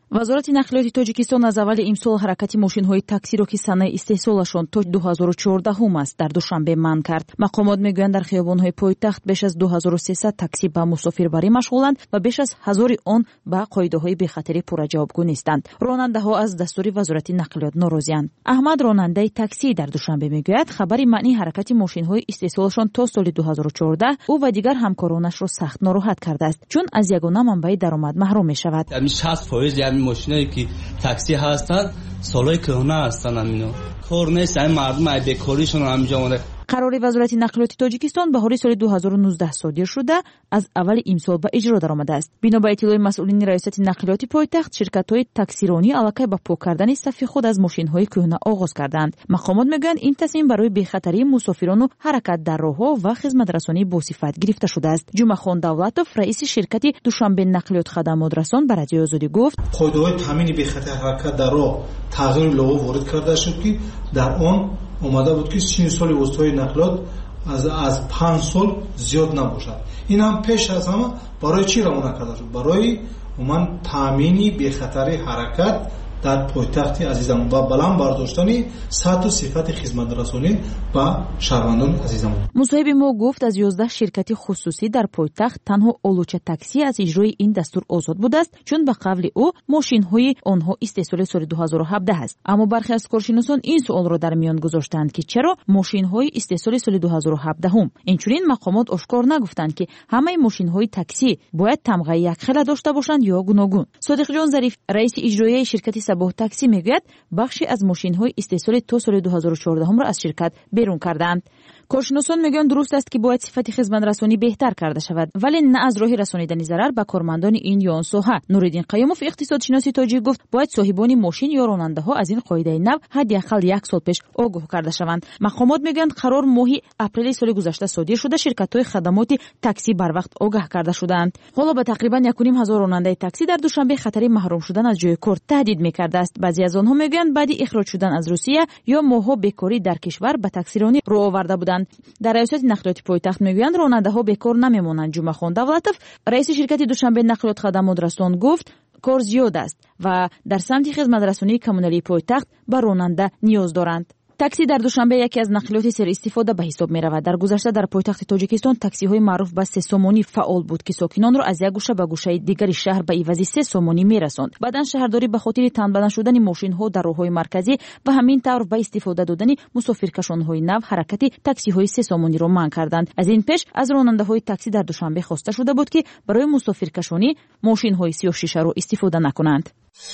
[SPEAKER 10] вазорати нақлиёти тоҷикистон аз аввали имсол ҳаракати мошинҳои таксиро ки санаи истеҳсолашон то ду ҳазору чордаҳум аст дар душанбе манъ кард. мақомот мегӯянд дар хиёбонҳои пойтахт беш аз ду ҳазору сесад такси ба мусофирбарӣ машғуланд ва беш аз ҳазори он ба қоидаҳои бехатарӣ пурраҷавобгӯ нестанд. ронандаҳо аз дастури вазорати нақлиёт норозианд. аҳмад, ронандаи такси дар душанбе мегӯяд хабари маънии ҳаракати мошинҳои истеҳсолашон то соли ду ҳазору чордаҳ ӯ ва дигар ҳамкоронашро сахт нороҳат кардааст, чун аз ягона манбаи даромад маҳрум мешавад.
[SPEAKER 12] шаст фоиз машинае ки такси ҳастанд солҳои кӯҳна ҳастанд, амино кор нест, ами мардум ай бекоришон ҳаминҷо омада.
[SPEAKER 10] қарори вазорати нақлиёти тоҷикистон баҳори соли ду ҳазору нуздаҳ содир шуда аз аввали имсол ба иҷро даромадааст. бино ба иттилои масъулини раёсати нақлиёти пойтахт, ширкатҳои таксиронӣ аллакай ба пок кардани сафи худ аз мошинҳои кӯҳна оғоз карданд. мақомот мегӯянд ин тасмим барои бехатарии мусофирону ҳаракат дар роҳҳо ва хизматрасонии босифат гирифта шудааст. ҷумахон Давлатов, раиси ширкати Душанбе нақлиёт хадамотрасон ба Радиои Озодӣ гуфт:
[SPEAKER 13] қоидаҳои таъмини бехатари ҳаракат дар роҳ тағйири лоиҳа ворид карда шуд ки дар он омада буд ки син соли воситаҳои нақлиёт аз аз панҷ сол зиёд набошад. ин ҳам пеш аз ҳама барои чӣ равона карда шуд? барои умуман таъмини бехатари ҳаракат дар пойтахти азизамон ва баланд бардоштани сатҳу сифати хизматрасонӣ ба шаҳрвандони азизамон.
[SPEAKER 10] мусоҳиби мо гуфт аз ёздаҳ ширкати хусусӣ дар пойтахт танҳо Олуча такси аз иҷрои ин дастур озод будааст, чун ба қавли ӯ мошинҳои онҳо истеҳсоли соли ду ҳазору ҳабдаҳ аст. аммо бархе аз коршиносон ин суолро дар миён гузоштанд ки чаро мошинҳои истеҳсоли соли ду ҳазору ҳабдаҳум. инчунин мақомот ошкор нагуфтанд ки ҳамаи мошинҳои такси бояд тамғаи якхела дошта бошанд ё гуногун. Содиқҷон Зариф, раиси иҷроияи ширкати Сабоҳ такси мегӯяд бахши аз мошинҳои истеҳсоли то соли ду ҳазору чордаҳумро аз ширкат берун карданд. коршиносон мегӯянд дуруст аст ки бояд сифати хизматрасонӣ беҳтар карда шавад, вале на аз роҳи расонидани зарар ба кормандони ин ё он соҳа. Нуриддин Қаюмов, иқтисодшиноси тоҷик, гуфт бояд соҳибони мошин ё ронандаҳо аз ин қоидаи нав ҳадяқал як сол пеш огоҳ карда шаванд. мақомот мегӯянд қарор моҳи апрели соли гузашта содир шуда ширкатҳои хадамоти такси барвақт огаҳ карда шуданд. ҳоло ба тақрибан якуним ҳазор ронандаи такси дар Душанбе хатари маҳрум шудан аз ҷои кор таҳдид мекардааст. баъзе аз онҳо мегӯянд баъди ихроҷ шудан аз Русия ё моҳҳо бекорӣ дар кишвар ба таксиронӣ роҳ оварда буданд. дар раёсати нақлиёти пойтахт мегӯянд ронандаҳо бекор намемонанд. ҷумахон Давлатов, раиси ширкати Душанбе нақлиёт хадамотрасон, гуфт кор зиёд аст ва дар самти хизматрасонии коммуналии пойтахт ба ронанда ниёз доранд. такси дар Душанбе яке аз нақлиёти серистифода ба ҳисоб меравад. дар гузашта дар пойтахти Тоҷикистон таксиҳои маъруф ба сесомонӣ фаъол буд ки сокинонро аз як гӯша ба гӯшаи дигари шаҳр ба ивази сесомонӣ мерасонд. баъдан шаҳрдорӣ ба хотири танбанда шудани мошинҳо дар роҳҳои марказӣ ва ҳамин тавр ба истифода додани мусофиркашонҳои нав ҳаракати таксиҳои сесомониро манъ карданд. аз ин пеш аз ронандаҳои такси дар Душанбе хоста шуда буд ки барои мусофиркашонӣ мошинҳои сиёҳшишаро истифода накунанд.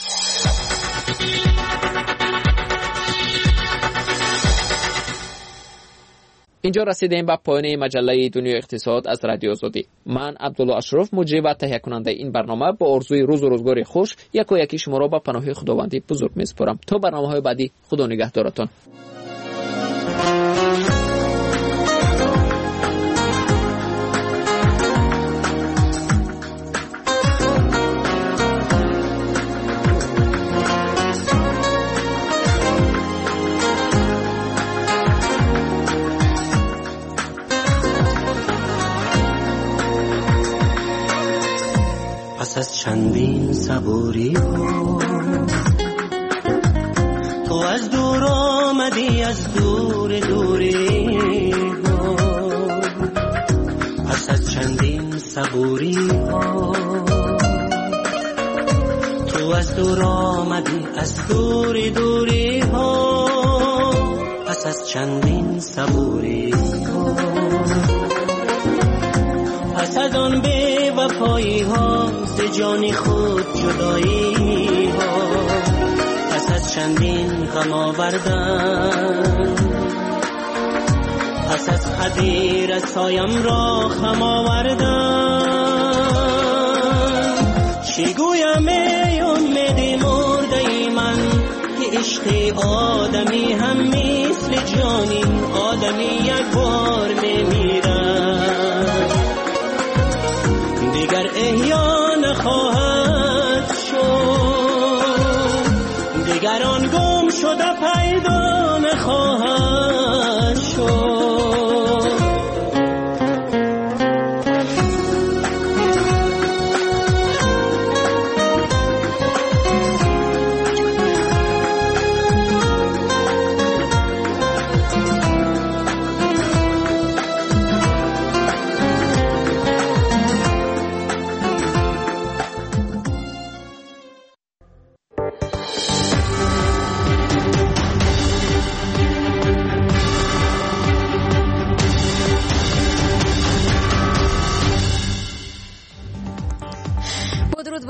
[SPEAKER 11] اینجا رسیدیم به پایان مجله دنیای اقتصاد از رادیو آزادی. من عبدالله اشرف مجری و تهیه کننده این برنامه با آرزوی روز و روزگار خوش یک و یکی شما را به پناه خداوندی بزرگ میسپارم. تا برنامه‌های بعدی، خدا نگهدارتان.
[SPEAKER 23] پس از چندین صبوری ها تو از دور آمدی، از دور دوری ها. پس از چندین صبوری ها تو از دور آمدی، از دور دوری ها. پس از چندین صبوری ها پس از آن بی وفایی ها ز جان خود جدایی ها. پس از چندین غم آوردن، پس از خدیر از سایم را خم آوردن. چی گویم ای امیدی مرده من که عشق آدمی هم مثل جانی آدمی یک بار میمیرد، دیگر احیا نخواهد شد، دیگر آن گم شده پیدا نخواهد شد.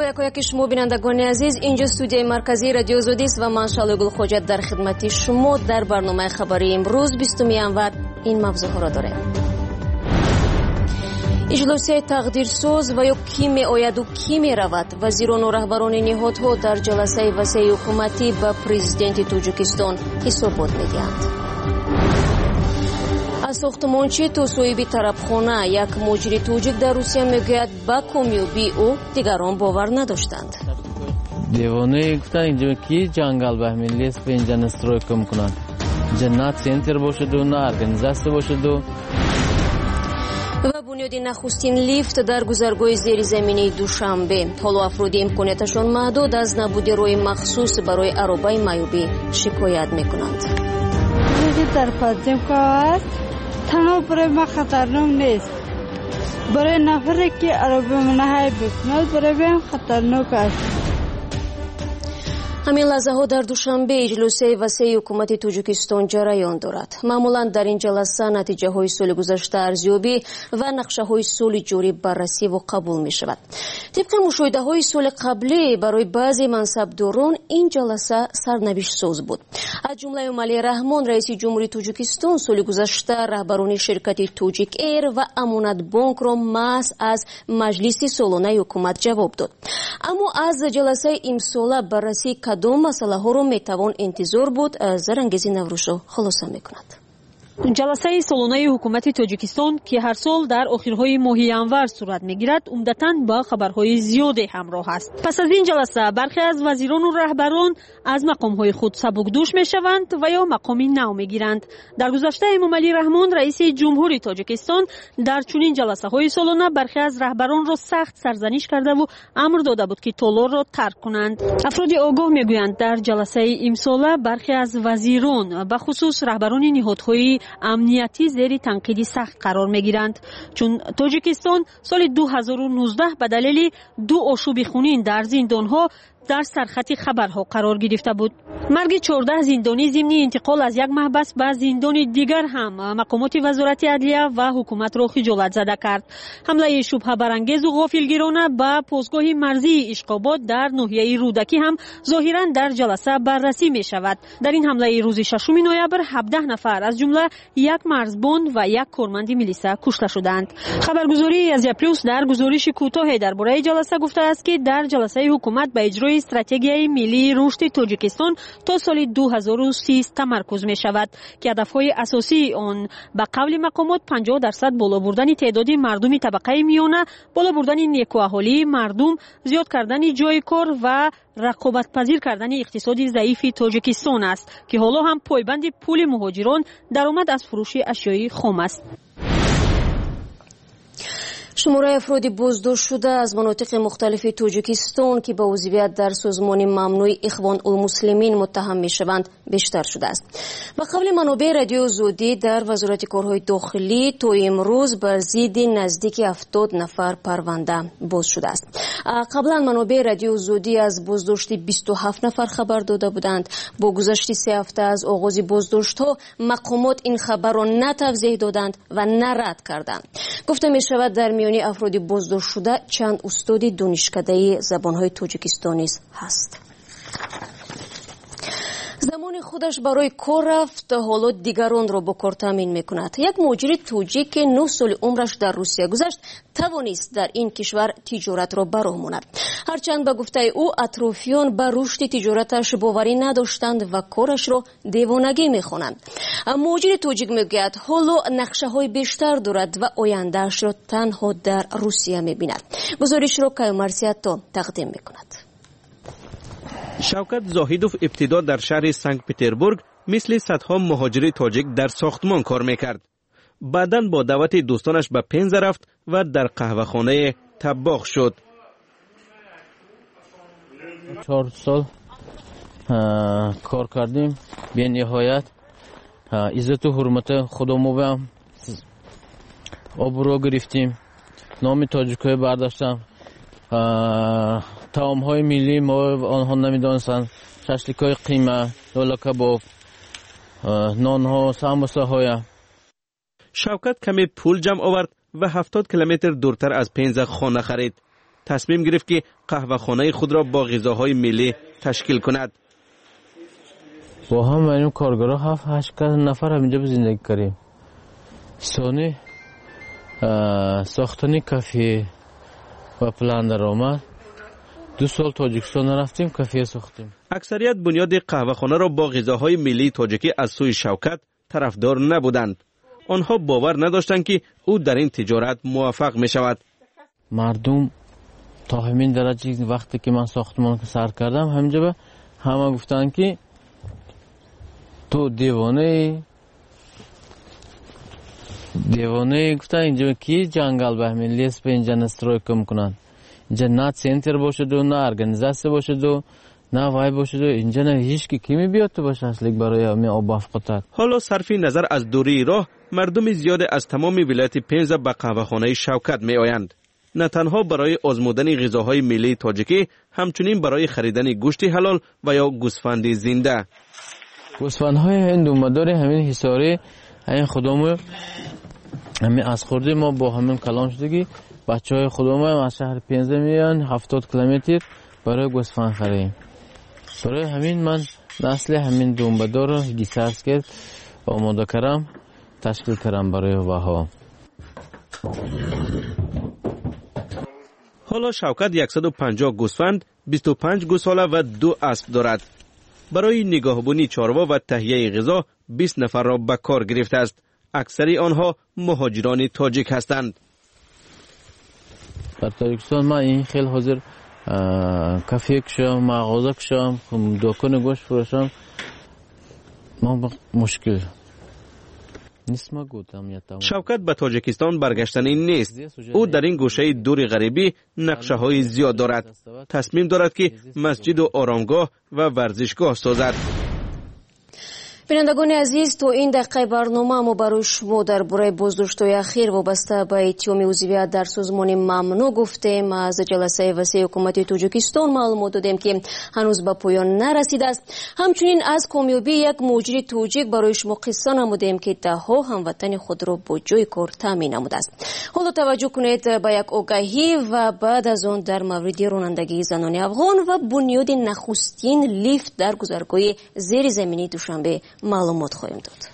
[SPEAKER 1] یکایک شما بینندگان عزیز، اینجا استودیوی مرکزی رادیو آزادی است و من شالو گلخوجت در خدمت شما در برنامه خبری امروز بیستم ژانویه این موضوع ها را داریم. اجلاسی تقدیرساز و یا کی می آید و کی می رود؟ وزیران و رهبران نهادها در جلسه وسیع حکومتی به پرزیدنت تاجیکستان حسابات می‌دهند. از ساختمانچی تا صاحب طربخانه یک مهاجر تاجیک در روسیه میگوید با کامیابی او دیگران باور نداشتند.
[SPEAKER 15] دیوانه گفتن اینجا کی جنگل به همین لیست به اینجا نسترویکا میکنن. جنت سنتر باشد و نه ارگانیزاسیون باشد و
[SPEAKER 1] و بنیاد نخستین لیفت در گذرگاه زیرزمینی دوشنبه. حالا افراد امکاناتشان محدود از نبود راه مخصوص برای عربه میوبی شکایت میکنند.
[SPEAKER 17] در پادزمکا است تنها برای ما خطرناک نیست، برای نفری که عربه منهای بکند برای بهم خطرناک است.
[SPEAKER 1] همین لحظه ها در دوشنبه اجلاسی وسیع حکومت تاجیکستان جریان دارد. معمولا در این جلسه نتیجه های سال گذشته ارزیابی و نقشه های سال جاری بررسی و قبول می شود. طبق مشاهده های سال قبلی برای بعضی منصبداران این جلسه سرنوشت ساز بود. از جمله امالی رحمان رئیس جمهوری تاجیکستان سال گذشته رهبران شرکت تاجیک ایر و امانت بانک را محض از مجلس سالانه حکومت جواب داد. اما از جلسه امساله بررسی کدام مسئله ها رو میتوان انتظار بود؟ زرنگیزی نوروشو خلاصه میکند.
[SPEAKER 18] جلسه سالانه حکومت تاجیکستان که هر سال در آخرهای ماه ژانویه صورت میگیرد عمدتاً با خبرهای زیادی همراه است. پس از این جلسه برخی از وزیران و رهبران از مقامهای خود سبکدوش میشوند و یا مقامی نو میگیرند. در گذشته امامعلی رحمان رئیس جمهوری تاجیکستان در چنین جلسه های سالانه برخی از رهبران را سخت سرزنش کرده و امر داده بود که تالار را ترک کنند. افراد آگاه میگویند در جلسه امساله برخی از وزیران به خصوص رهبران نهادهای امنیتی زیر تنقیدی سخت قرار میگیرند، چون تاجیکستان سال دو هزار و نوزده به دلیل دو آشوب خونین در زندانها در سرخط خبرها قرار گرفته بود. مرگ چهارده زندانی ضمن انتقال از یک محبس به زندان دیگر هم مقامات وزارت عدلیه و حکومت را خجالت زده کرد. حمله شبهه برانگیز و غافلگیرانه به پاسگاه مرزی اشقاباد در ناحیه رودکی هم ظاهرا در جلسه بررسی می شود. در این حمله روز ششم نوامبر هفده نفر از جمله یک مرزبان و یک کارمند میلیسا کشته شدند. خبرگزاری ازیا پلاس در گزارش کوتاهی درباره جلسه گفته است که در جلسه حکومت به اجرای استراتژی ملی رشد تاجیکستان تا سال دو هزار و سی تمرکز می شود که هدفهای اساسی آن به قول مقامات پنجاه درصد بالا بردن تعداد مردم طبقه میانه، بالا بردن نیکوحالی مردم، زیاد کردن جای کار و رقابت پذیر کردن اقتصاد ضعیف تاجیکستان است که حالا هم پایبند پول مهاجران درآمد از فروش اشیای خام است.
[SPEAKER 1] شماره افراد بازداشت شده از مناطق مختلف تاجیکستان که به عضویت در سازمان ممنوع اخوان المسلمین متهم میشوند بیشتر شده است. به قول منابع رادیو آزادی در وزارت کارهای داخلی تا امروز بر ضد نزدیک هفتاد نفر پرونده باز شده است. قبلا منابع رادیو آزادی از بازداشت بیست و هفت نفر خبر داده بودند. با گذشت سه هفته از آغاز بازداشت ها مقامات این خبر را نه توضیح دادند و نه رد کردند. گفته می شود در میان افراد بازداشت شده چند استاد دانشکده زبانهای تاجیکستانی هست. زمان خودش برای کار رفت، حالا دیگران را با کار تامین میکند. یک مهاجر تاجیک که نه سال عمرش در روسیه گذشت توانست در این کشور تجارت را براه ماند. هرچند به گفته او اطرافیان به رشد تجارتش باوری نداشتند و کارش را دیوانگی میخوانند. مهاجر تاجیک میگوید حالا نقشه های بیشتر دارد و آیندهش را تنها در روسیه میبیند. گزارش را کایومرسیاتا تقدیم میکند.
[SPEAKER 5] شوکت زاهیدوف ابتدا در شهر سنت پتربورگ مثل صدها مهاجر تاجیک در ساختمان کار میکرد. بعداً با دعوت دوستانش به پنزه رفت و در قهوه‌خانه طباخ شد.
[SPEAKER 15] چهار سال کار کردیم، به نهایت عزت و حرمت خودمو به آبرو گرفتیم. نام تاجیک‌های برداشتم. طعام‌های ملی ما آنها نمی‌دانستند. ششلیک‌های قیمه، لولا کباب، نان‌ها، سموسه‌های.
[SPEAKER 5] شوکت کمی پول جمع آورد و هفتاد کیلومتر دورتر از پنزه خانه خرید. تصمیم گرفت که قهوه‌خانه خود را با غذاهای ملی تشکیل کند.
[SPEAKER 15] با هم این کارگرها هفت هشت نفر همینجا به زندگی کردیم. ثانی ساختن کافی و پلان در آمد. دو سال تاجیکستان رفتیم کافی ساختیم.
[SPEAKER 5] اکثریت بنیاد قهوه‌خانه را با غذاهای ملی تاجیکی از سوی شوکت طرفدار نبودند. آنها باور نداشتند که او در این تجارت موفق می شود.
[SPEAKER 15] مردم تا همین درجه وقتی که من ساختمان سر کردم همینجا به همه گفتن که تو دیوانه دیوانه گفتن اینجا کی جنگل به همین لیست به اینجا نستروی کم کنند. اینجا نه سنتر باشد و نه ارگانیزاسیون باشد و نه وای باشد و اینجا نه هیچ کی کی می بیاد تو باشه اصلا برای همین آب افقات.
[SPEAKER 5] حالا صرف نظر از دوری راه مردم زیاد از تمام ولایت پنزه به قهوه‌خانه شوکت می آیند. نه تنها برای آزمودن غذاهای ملی تاجیکی، همچنین برای خریدن گوشت حلال و یا گوسفند زنده.
[SPEAKER 15] گوسفندهای هندومدار همین حصاری این خودمون همین از خورده ما با همین کلام شدگی بچه های خودمون از شهر پنزه میان هفتاد کیلومتر برای گوسفند خریم. برای همین من نسل همین دومبدار رو گیسرس کرد آماده کردم تشکیل کردم برای وها.
[SPEAKER 5] حالا شوکت صد و پنجاه گوسفند، بیست و پنج گوساله و دو اسب دارد. برای نگهبانی چاروا و تهیه غذا بیست نفر را به کار گرفته است. اکثری آنها مهاجران تاجیک هستند.
[SPEAKER 15] در تاجیکستان ما این خیلی حاضر کافه کشم، مغازه کشم، دکان گوشت فروشم. ما مشکل
[SPEAKER 5] شوکت به تاجیکستان برگشتنی نیست. او در این گوشه دور غریبی نقشه های زیاد دارد. تصمیم دارد که مسجد و آرامگاه و ورزشگاه سازد.
[SPEAKER 1] بینندگان عزیز، تو این دقیقه برنامه ما برای شما درباره بازداشت‌های اخیر وابسته به اتیام عضویت در سازمان ممنوع گفتیم. از جلسه وسیع حکومت تاجیکستان معلومات دادیم که هنوز به پایان نرسیده است. همچنین از کامیابی یک مهاجر تاجیک برای شما قصه نمودیم که ده‌ها هموطن خود را با جای کار تامین نموده است. حالا توجه کنید به یک آگاهی و بعد از آن در مورد رانندگی زنان افغان و بنیاد نخستین لیفت در گذرگاه زیرزمینی دوشنبه معلومات خواهیم داد.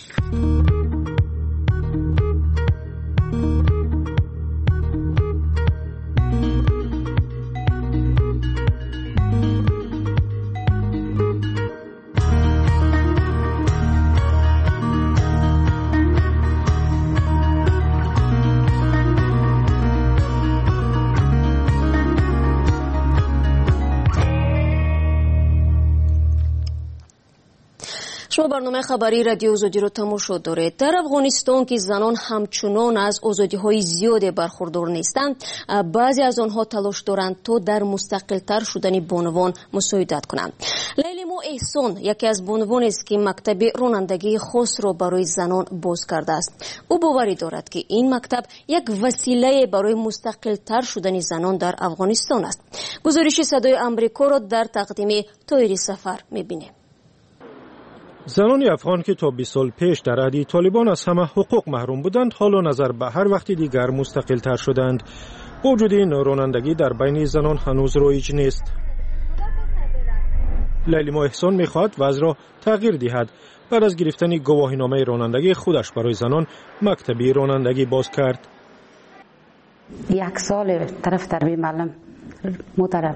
[SPEAKER 1] شما برنامه خبری رادیو آزادی رو تماشا دارید. در افغانستان که زنان همچنان از آزادی‌های زیادی برخوردار نیستند، بعضی از آنها تلاش دارند تا در مستقل‌تر شدن بانوان مساعدت کنند. لیلی احسان یکی از بانوان است که مکتب رانندگی خاص را برای زنان باز کرده است. او باوری دارد که این مکتب یک وسیله برای مستقل‌تر شدن زنان در افغانستان است. گزارش صدای آمریکا را در تقدیم طاهری سفر می‌بینیم.
[SPEAKER 6] زنان افغان که تا بیست سال پیش در عهد طالبان از همه حقوق محروم بودند، حالا نظر به هر وقت دیگر مستقل تر شدند. با وجود این رانندگی در بین زنان هنوز رایج نیست. لیلی احسان میخواد وضع را تغییر دهد. بعد از گرفتن گواهینامه رانندگی خودش برای زنان مکتبی رانندگی باز کرد.
[SPEAKER 20] یک سال طرف تربیه معلم محترم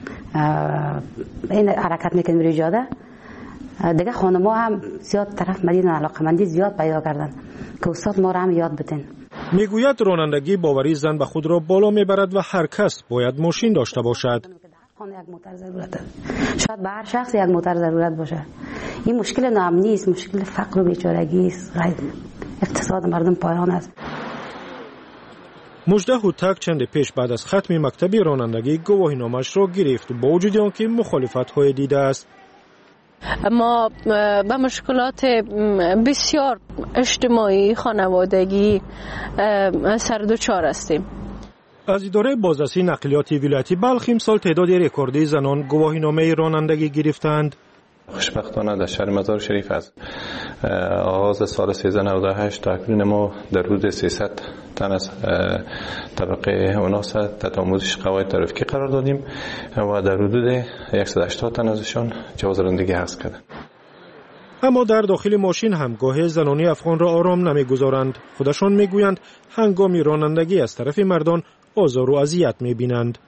[SPEAKER 20] این حرکت میکنیم روی جاده. دیگه خانم‌ها هم زیاد طرف مدین علاقمندی زیاد پیدا کردن که استاد ما را هم یاد بدین.
[SPEAKER 6] میگوید رانندگی باوری زن به خود را بالا میبرد و هر کس باید ماشین داشته باشد.
[SPEAKER 20] یک موتور ضرورت است. شاید به هر شخص یک موتور ضرورت باشه. این مشکل ناامنی است، مشکل فقر و بیچارگی است، اقتصاد مردم پایان است.
[SPEAKER 6] مجده هوتک چند پیش بعد از ختم مکتب رانندگی گواهینامه‌اش را گرفت، با وجود آنکه مخالفت‌های دیده است.
[SPEAKER 21] ما به مشکلات بسیار اجتماعی خانوادگی سر دچار هستیم.
[SPEAKER 6] از اداره بازرسی نقلیات ولایتی بلخ امسال تعداد رکوردی زنان گواهینامه رانندگی گرفتند.
[SPEAKER 2] خوشبختانه در شهر مزار شریف از آغاز سال سیزده نود و هشت تا اکنون ما در حدود سیصد تن از طبقه اوناس تحت آموزش قواعد ترافیکی قرار دادیم و در حدود صد و هشتاد تن ازشان جواز رانندگی حذف کردند.
[SPEAKER 6] اما در داخل ماشین هم گاهی زنانی افغان را آرام نمیگذارند. خودشان میگویند هنگام رانندگی از طرف مردان آزار و اذیت میبینند.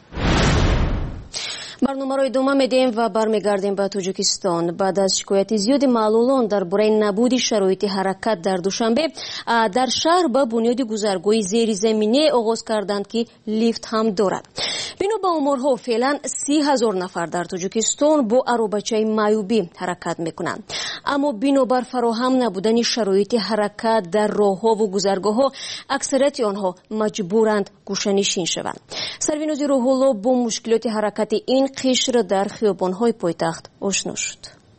[SPEAKER 1] برنامه را ادامه میدیم و برمیگردیم به تاجیکستان. بعد از شکایت زیاد معلولان درباره نبود شرایط حرکت در دوشنبه در شهر به بنیاد گذرگاه زیرزمینی آغاز کردند که لیفت هم دارد. بنا به امورها فعلا سی هزار نفر در تاجیکستان با عربچه معیوبی حرکت میکنند. اما بنابر فراهم نبودن شرایط حرکت در راهها و گذرگاهها اکثریت آنها مجبورند گوشه‌نشین شوند. سروینوز روح الله با مشکلات حرکت این قشر در خیابان‌های پایتخت آشنا شد.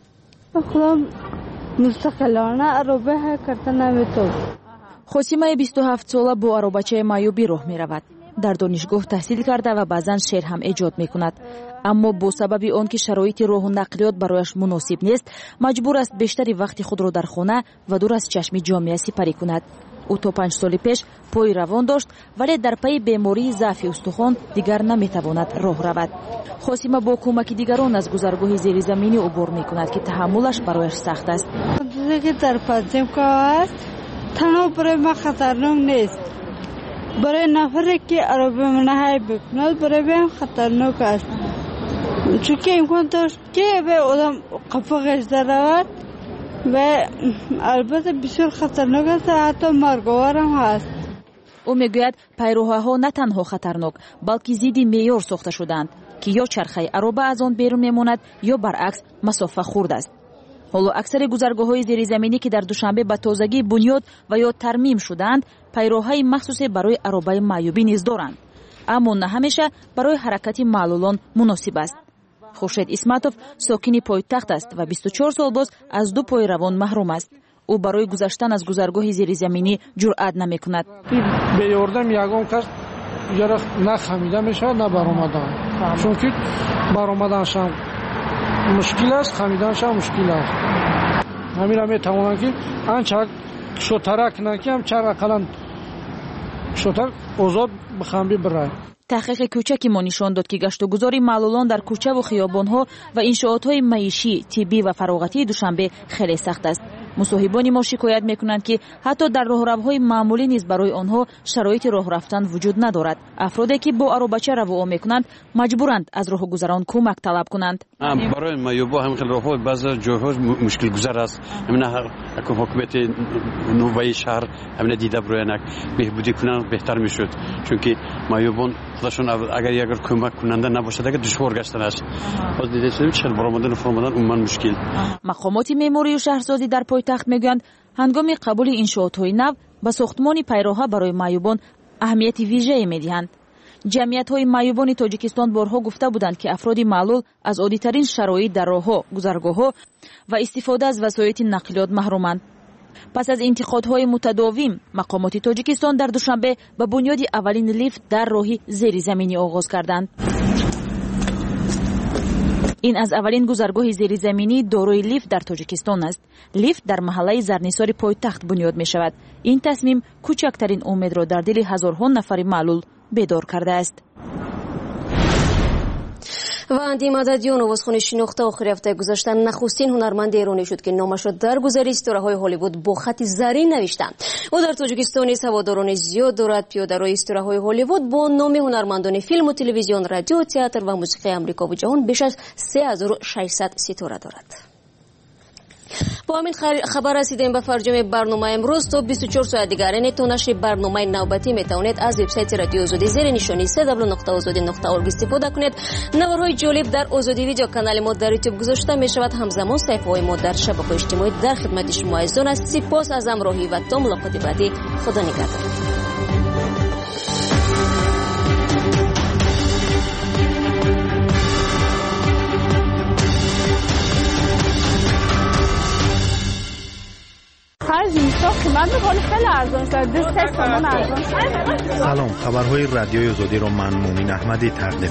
[SPEAKER 17] خودم مستقلانه عربه حرکت نمیتونم.
[SPEAKER 10] خوسیمه بیست و هفت ساله با عربچه معیوبی راه میرود. در دانشگاه تحصیل کرده و بعضن شعر هم ایجاد میکند. اما با سبب آن که شرایط راه و نقلیات برایش مناسب نیست، مجبور است بیشتری وقت خود را در خانه و دور از چشم جامعه سپری کند. او تا پنج سال پیش پای روان داشت ولی در پی بیماری ضعف استخوان دیگر نمیتواند راه رود. خواسیمه با کمک دیگران از گذرگاه زیرزمینی عبور میکند که تحملش برایش سخت است.
[SPEAKER 17] چیزی که در پادزمکا است تنها برای ما خطرناک نیست. برای نفری که عربی منهای بکند برای بهم خطرناک است. چون که امکان داشت که به آدم قفقش در رود و البته بسیار خطرناک است، حتی مرگاور هم هست.
[SPEAKER 10] او میگوید پیروها نه تنها خطرناک بلکه زیر معیار ساخته شدند که یا چرخه عربه از آن بیرون میماند یا برعکس مسافت خرد است. حالا اکثر گذرگاه‌های زیرزمینی که در دوشنبه به تازگی بنیاد و یا ترمیم شدند پیروهای مخصوصی برای عربه معیوبی نیز دارند، اما نه همیشه برای حرکت معلولان مناسب است. خورشید اسمتوف ساکن پایتخت است و بیست و چهار سال باز از دو پای روان محروم است. او برای گذشتن از گذرگاه زیرزمینی جرأت نمی‌کند.
[SPEAKER 19] به یاردم یگان کس یارا نه خمیده میشه نه برآمدن، چون که برآمدنش هم مشکل است، خمیدنش هم مشکل است. همین را میتوانند که آنچه شوترک نکیم چرا کلان شوتر آزاد بخنبی برای.
[SPEAKER 10] تحقیق کوچکی ما نشان داد که گشت و گذار معلولان در کوچه و خیابان‌ها و انشاءات‌های معیشی، طبی و فراغتی دوشنبه خیلی سخت است. مصاحبان ما شکایت می‌کنند که حتی در راهروهای معمولی نیز برای آنها شرایط راه رفتن وجود ندارد. افرادی که با عربچه راه می‌کنند مجبورند از راهگذران کمک طلب کنند.
[SPEAKER 22] برای معیوبا هم خیلی راه‌ها بعضی جاها مشکل گذر است. همین حکومت نوبای شهر همین دیده برای بهبودی کنند بهتر می‌شد، چون که معیوبان خودشون اگر اگر کمک کننده نباشه دیگه دشوار گشتن است. باز دیده شدیم چه برآمدن و فرآمدن عموما مشکل.
[SPEAKER 10] مقامات معماری و شهرسازی در پایتخت میگویند هنگام قبول انشاءات‌های نو به ساختمان پیراها برای معیوبان اهمیت ویژه‌ای میدهند. جمعیت‌های معیوبان تاجیکستان بارها گفته بودند که افراد معلول از عادی‌ترین شرایط در راه‌ها، گذرگاه‌ها و استفاده از وسایل نقلیات محرومند. پس از انتقادهای متداوم، مقامات تاجیکستان در دوشنبه به بنیاد اولین لیفت در راه زیرزمینی آغاز کردند. این از اولین گذرگاه زیرزمینی دارای لیفت در تاجیکستان است. لیفت در محله زرنیسار پایتخت بنیاد می شود. این تصمیم کوچکترین امید را در دل هزارها نفر معلول بیدار کرده است.
[SPEAKER 1] و اندی مددیان آوازخوان شناخته آخر هفته گذشته نخستین هنرمند ایرانی شد که نامش را در گذر استاره‌های هالیوود با خط زرین نوشتند. او در تاجیکستان هواداران زیاد دارد. پیاده‌روی استاره‌های هالیوود با نام هنرمندان فیلم و تلویزیون، رادیو، تئاتر و موسیقی آمریکا و جهان بیش از سه هزار و ششصد ستاره دارد. با همین خبر رسیدیم به فرجام برنامه امروز. تا بیست و چهار ساعت دیگر تا نشر برنامه نوبتی میتوانید از وبسایت رادیو آزادی زیر نشانی دبلیو دبلیو دبلیو نقطه آزادی نقطه اورگ استفاده کنید. نوارهای جالب در آزادی ویدیو کانال ما در یوتیوب گذاشته می شود. همزمان صفحه‌های ما در شبکه‌های اجتماعی در خدمت شما عزیزان است. سپاس از همراهی و تا ملاقات بعدی. خدا نگهدار.
[SPEAKER 17] Faz isso.
[SPEAKER 3] قیمت میکنه خیلی ارزان شد. دو سه تومن ارزان شد.
[SPEAKER 14] سلام، خبرهای رادیوی آزادی را من مومین احمدی تقدیم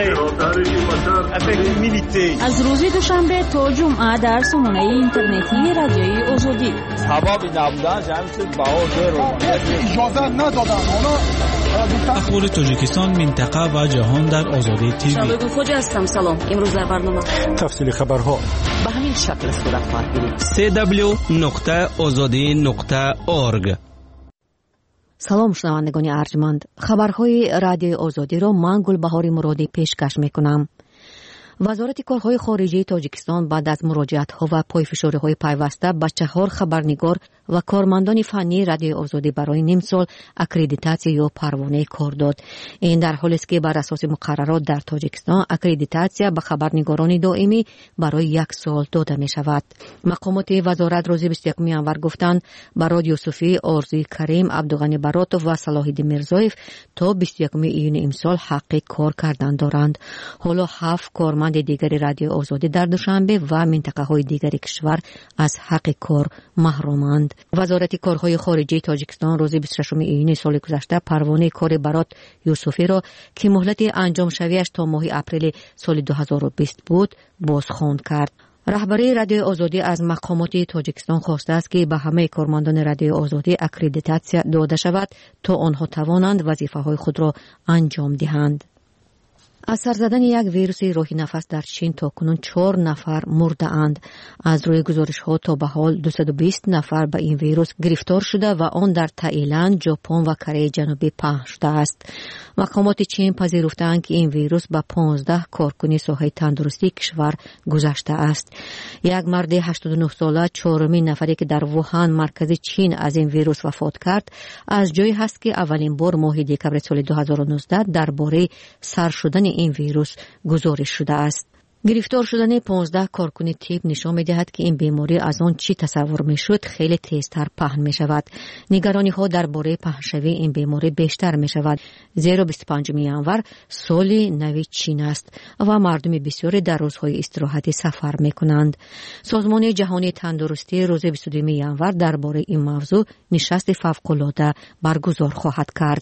[SPEAKER 14] می‌کنم.
[SPEAKER 10] از روز دوشنبه تا جمعه در سامانه اینترنتی رادیوی آزادی.
[SPEAKER 7] سبب نبودن جمعیت بهار اجازه ندادن.
[SPEAKER 16] اخبار تاجیکستان، منطقه و جهان در آزادی تیوی.
[SPEAKER 1] شامگو خوجا هستم. سلام. امروز در برنامه
[SPEAKER 6] تفصیل خبرها
[SPEAKER 8] به همین شکل صورت خواهد گرفت.
[SPEAKER 5] سی دبلیو نقطه آزادی نقطه اورگ.
[SPEAKER 1] سلام شنوندگان ارجمند. خبرهای رادیوی آزادی را من گلبهار مرادی پیشکش میکنم. وزارت کارهای خارجه تاجیکستان بعد از مراجعت‌ها و پایفشاری‌های پیوسته به چهار خبرنگار و کارمندان فنی رادیوی آزادی برای نیم سال اکریدیتاسیون یا پروانه کار داد. این در حالی است که بر اساس مقررات در تاجیکستان اکریدیتاسیون به خبرنگاران دائمی برای یک سال داده می شود. مقامات وزارت روز بیست و یکم انور گفتند برای یوسفی، آرزوی کریم، عبدالغنی براتوف و صلاح الدین میرزایف تا بیست و یکم ایون امسال حق کار کردن دارند. حالا هفت کارمند دیگری رادیو آزادی در دوشنبه و منطقه های دیگری کشور از حق کار محرومند. وزارت کارهای خارجه تاجیکستان روز بیست و ششم ایون سال گذشته پروانه کار برات یوسفی را که مهلت انجام شویش تا ماه اپریل سال دو هزار و بیست بود بازخواند کرد. رهبری رادیو آزادی از مقامات تاجیکستان خواسته است که به همه کارمندان رادیو آزادی اکریدیتاسیون داده شود تا آنها توانند وظیفه‌های خود را انجام دهند. از سر زدن یک ویروس راهی نفس در چین تا کنون چهار نفر مرده اند. از روی گزارش ها تا به حال دویست و بیست نفر به این ویروس گرفتار شده و آن در تایلند، ژاپن و کره جنوبی پهن شده است. مقامات چین پذیرفتند که این ویروس به پانزده کارکن ساحه تندرستی کشور گذشته است. یک مرد هشتاد و نه ساله، چهارمین نفری که در ووهان مرکز چین از این ویروس وفات کرد، از جایی هست که اولین بار ماه دکبر سال دو هزار و نوزده درباره سر شدن این ویروس گزارش شده است. گرفتار شدن پانزده کارکن تیب نشان می‌دهد که این بیماری از آن چی تصور می‌شد خیلی تیزتر پهن می‌شود. نگرانی‌ها درباره پهن‌شوی این بیماری بیشتر می‌شود، زیرا بیست و پنجم ینور سال نو چین است و مردم بسیاری در روزهای استراحتی سفر می‌کنند. سازمان جهانی تندرستی روز بیست و دوم ینور درباره این موضوع نشست فوق‌العاده برگزار خواهد کرد.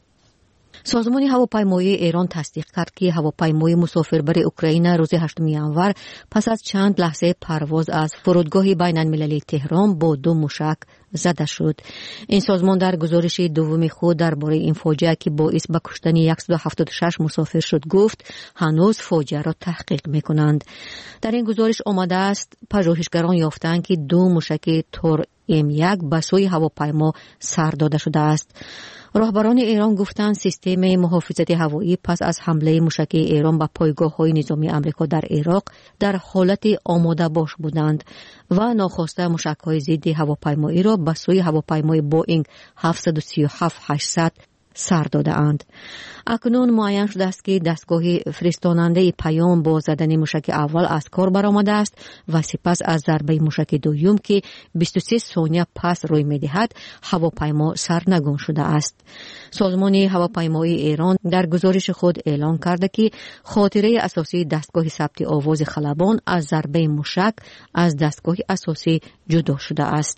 [SPEAKER 1] سازمان هواپیمایی ایران تصدیق کرد که هواپیمای مسافربر اوکراین روز هشتم ینور پس از چند لحظه پرواز از فرودگاه بین المللی تهران با دو موشک زده شد. این سازمان در گزارش دوم خود درباره این فاجعه که باعث به کشتن صد و هفتاد و شش مسافر شد گفت هنوز فاجعه را تحقیق می‌کنند. در این گزارش آمده است پژوهشگران یافتند که دو موشک تور ام یک به سوی هواپیما سر داده شده است. راهبران ایران گفتند سیستم محافظت هوایی پس از حمله موشکی ایران به پایگاه‌های نظامی آمریکا در عراق در حالت آماده باش بودند و ناخواسته موشک‌های ضد هواپیمایی را به سوی هواپیمای بوئینگ هفتصد و سی و هفت هشتصد سر داده اند. اکنون معین شده است که دستگاه فرستاننده پیام با زدن موشک اول از کار برآمده است و سپس از ضربه موشک دوم که بیست و سه ثانیه پس روی می‌دهد هواپیما سرنگون شده است. سازمان هواپیمایی ایران در گزارش خود اعلام کرده که خاطره اساسی دستگاه ثبت آواز خلبان از ضربه موشک از دستگاه اساسی جدا شده است.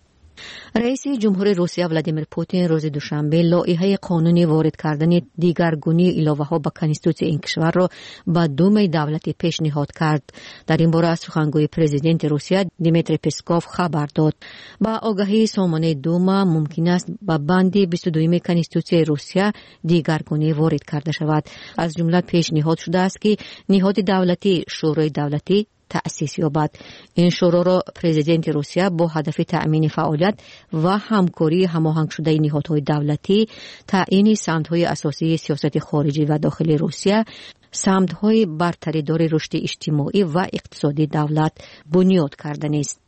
[SPEAKER 1] رئیس جمهور روسیه ولادیمیر پوتین روز دوشنبه لایحه قانونی وارد کردن دیگرگونی علاوه‌ها به کنستیتوسیون این کشور را به دوم دولتی پیشنهاد کرد. در این باره از سخنگوی پرزیدنت روسیه دیمیتری پسکوف خبر داد. با آگاهی سامانه دوما ممکن است به بند بیست و دوم کنستیتوسیون روسیه دیگرگونی وارد کرده شود. از جمله پیشنهاد شده است که نهاد دولتی شورای دولتی تأسیس یابد. این شورا را پرزیدنت روسیه با هدف تأمین فعالیت و همکاری هماهنگ شده نهادهای دولتی، تعیین سمت‌های اساسی سیاست خارجی و داخلی روسیه، سمت‌های برتری دار رشد اجتماعی و اقتصادی دولت بنیاد کردن است.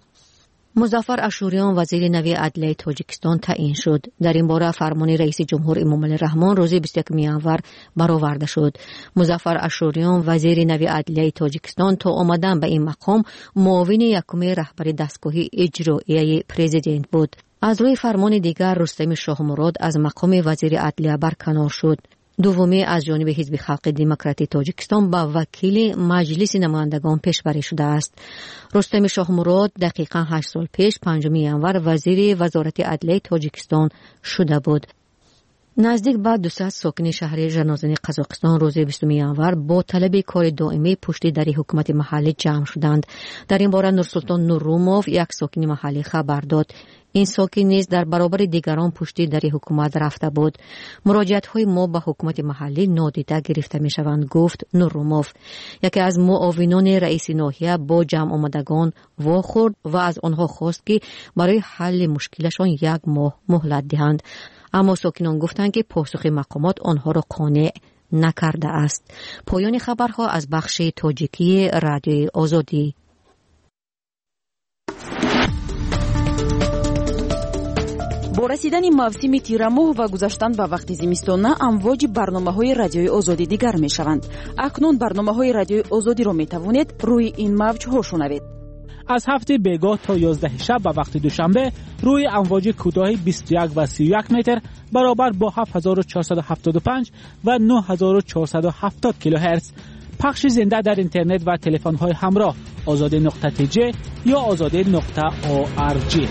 [SPEAKER 1] مظفر اشوریان وزیر نوی عدلیه تاجیکستان تعیین شد. در این باره فرمان رئیس جمهور امامعلی رحمان روز بیست و یکم ینور برآورده شد. مظفر اشوریان وزیر نوی عدلیه تاجیکستان تا آمدن به این مقام معاون یکم رهبر دستگاه اجرایی پرزیدنت بود. از روی فرمان دیگر رستم شاه مراد از مقام وزیر عدلیه برکنار شد. دومی از جانب حزب خلق دموکراتی تاجیکستان به وکیل مجلس نمایندگان پیشبری شده است. رستم شاه مراد دقیقاً هشت سال پیش پنجم ینور وزیر وزارت عدلیه تاجیکستان شده بود. نزدیک به دویست ساکن شهر ژنازن قزاقستان روز بیستم ینور با طلب کار دائمی پشت در حکومت محلی جمع شدند. در این باره نورسلطان نوروموف یک ساکن محلی خبر داد. این ساکن نیز در برابر دیگران پشت در حکومت رفته بود. مراجعت های ما به حکومت محلی نادیده گرفته می شوند، گفت نوروموف. یکی از معاونان رئیس ناحیه با جمع آمدگان واخورد و از آنها خواست که برای حل مشکلشان یک ماه مهلت دهند. اما ساکنان گفتند که پاسخ مقامات آنها را قانع نکرده است. پایان خبرها از بخش تاجیکی رادیوی آزادی.
[SPEAKER 10] با رسیدن موسم تیرماه و گذشتن به وقت زمستانه امواج برنامه‌های رادیوی آزادی دیگر می‌شوند. اکنون برنامه‌های رادیوی آزادی را می‌توانید روی این موج‌ها شنوید.
[SPEAKER 16] از هفته بیگاه تا یازده شب به وقت دوشنبه روی امواج کوتاه بیست و یک و سی و یک متر برابر با هفت هزار و چهارصد و هفتاد و پنج و نه هزار و چهارصد و هفتاد کیلوهرتز. پخش زنده در اینترنت و تلفن‌های همراه آزاده نقطه تی جی یا آزاده نقطه او آر جی.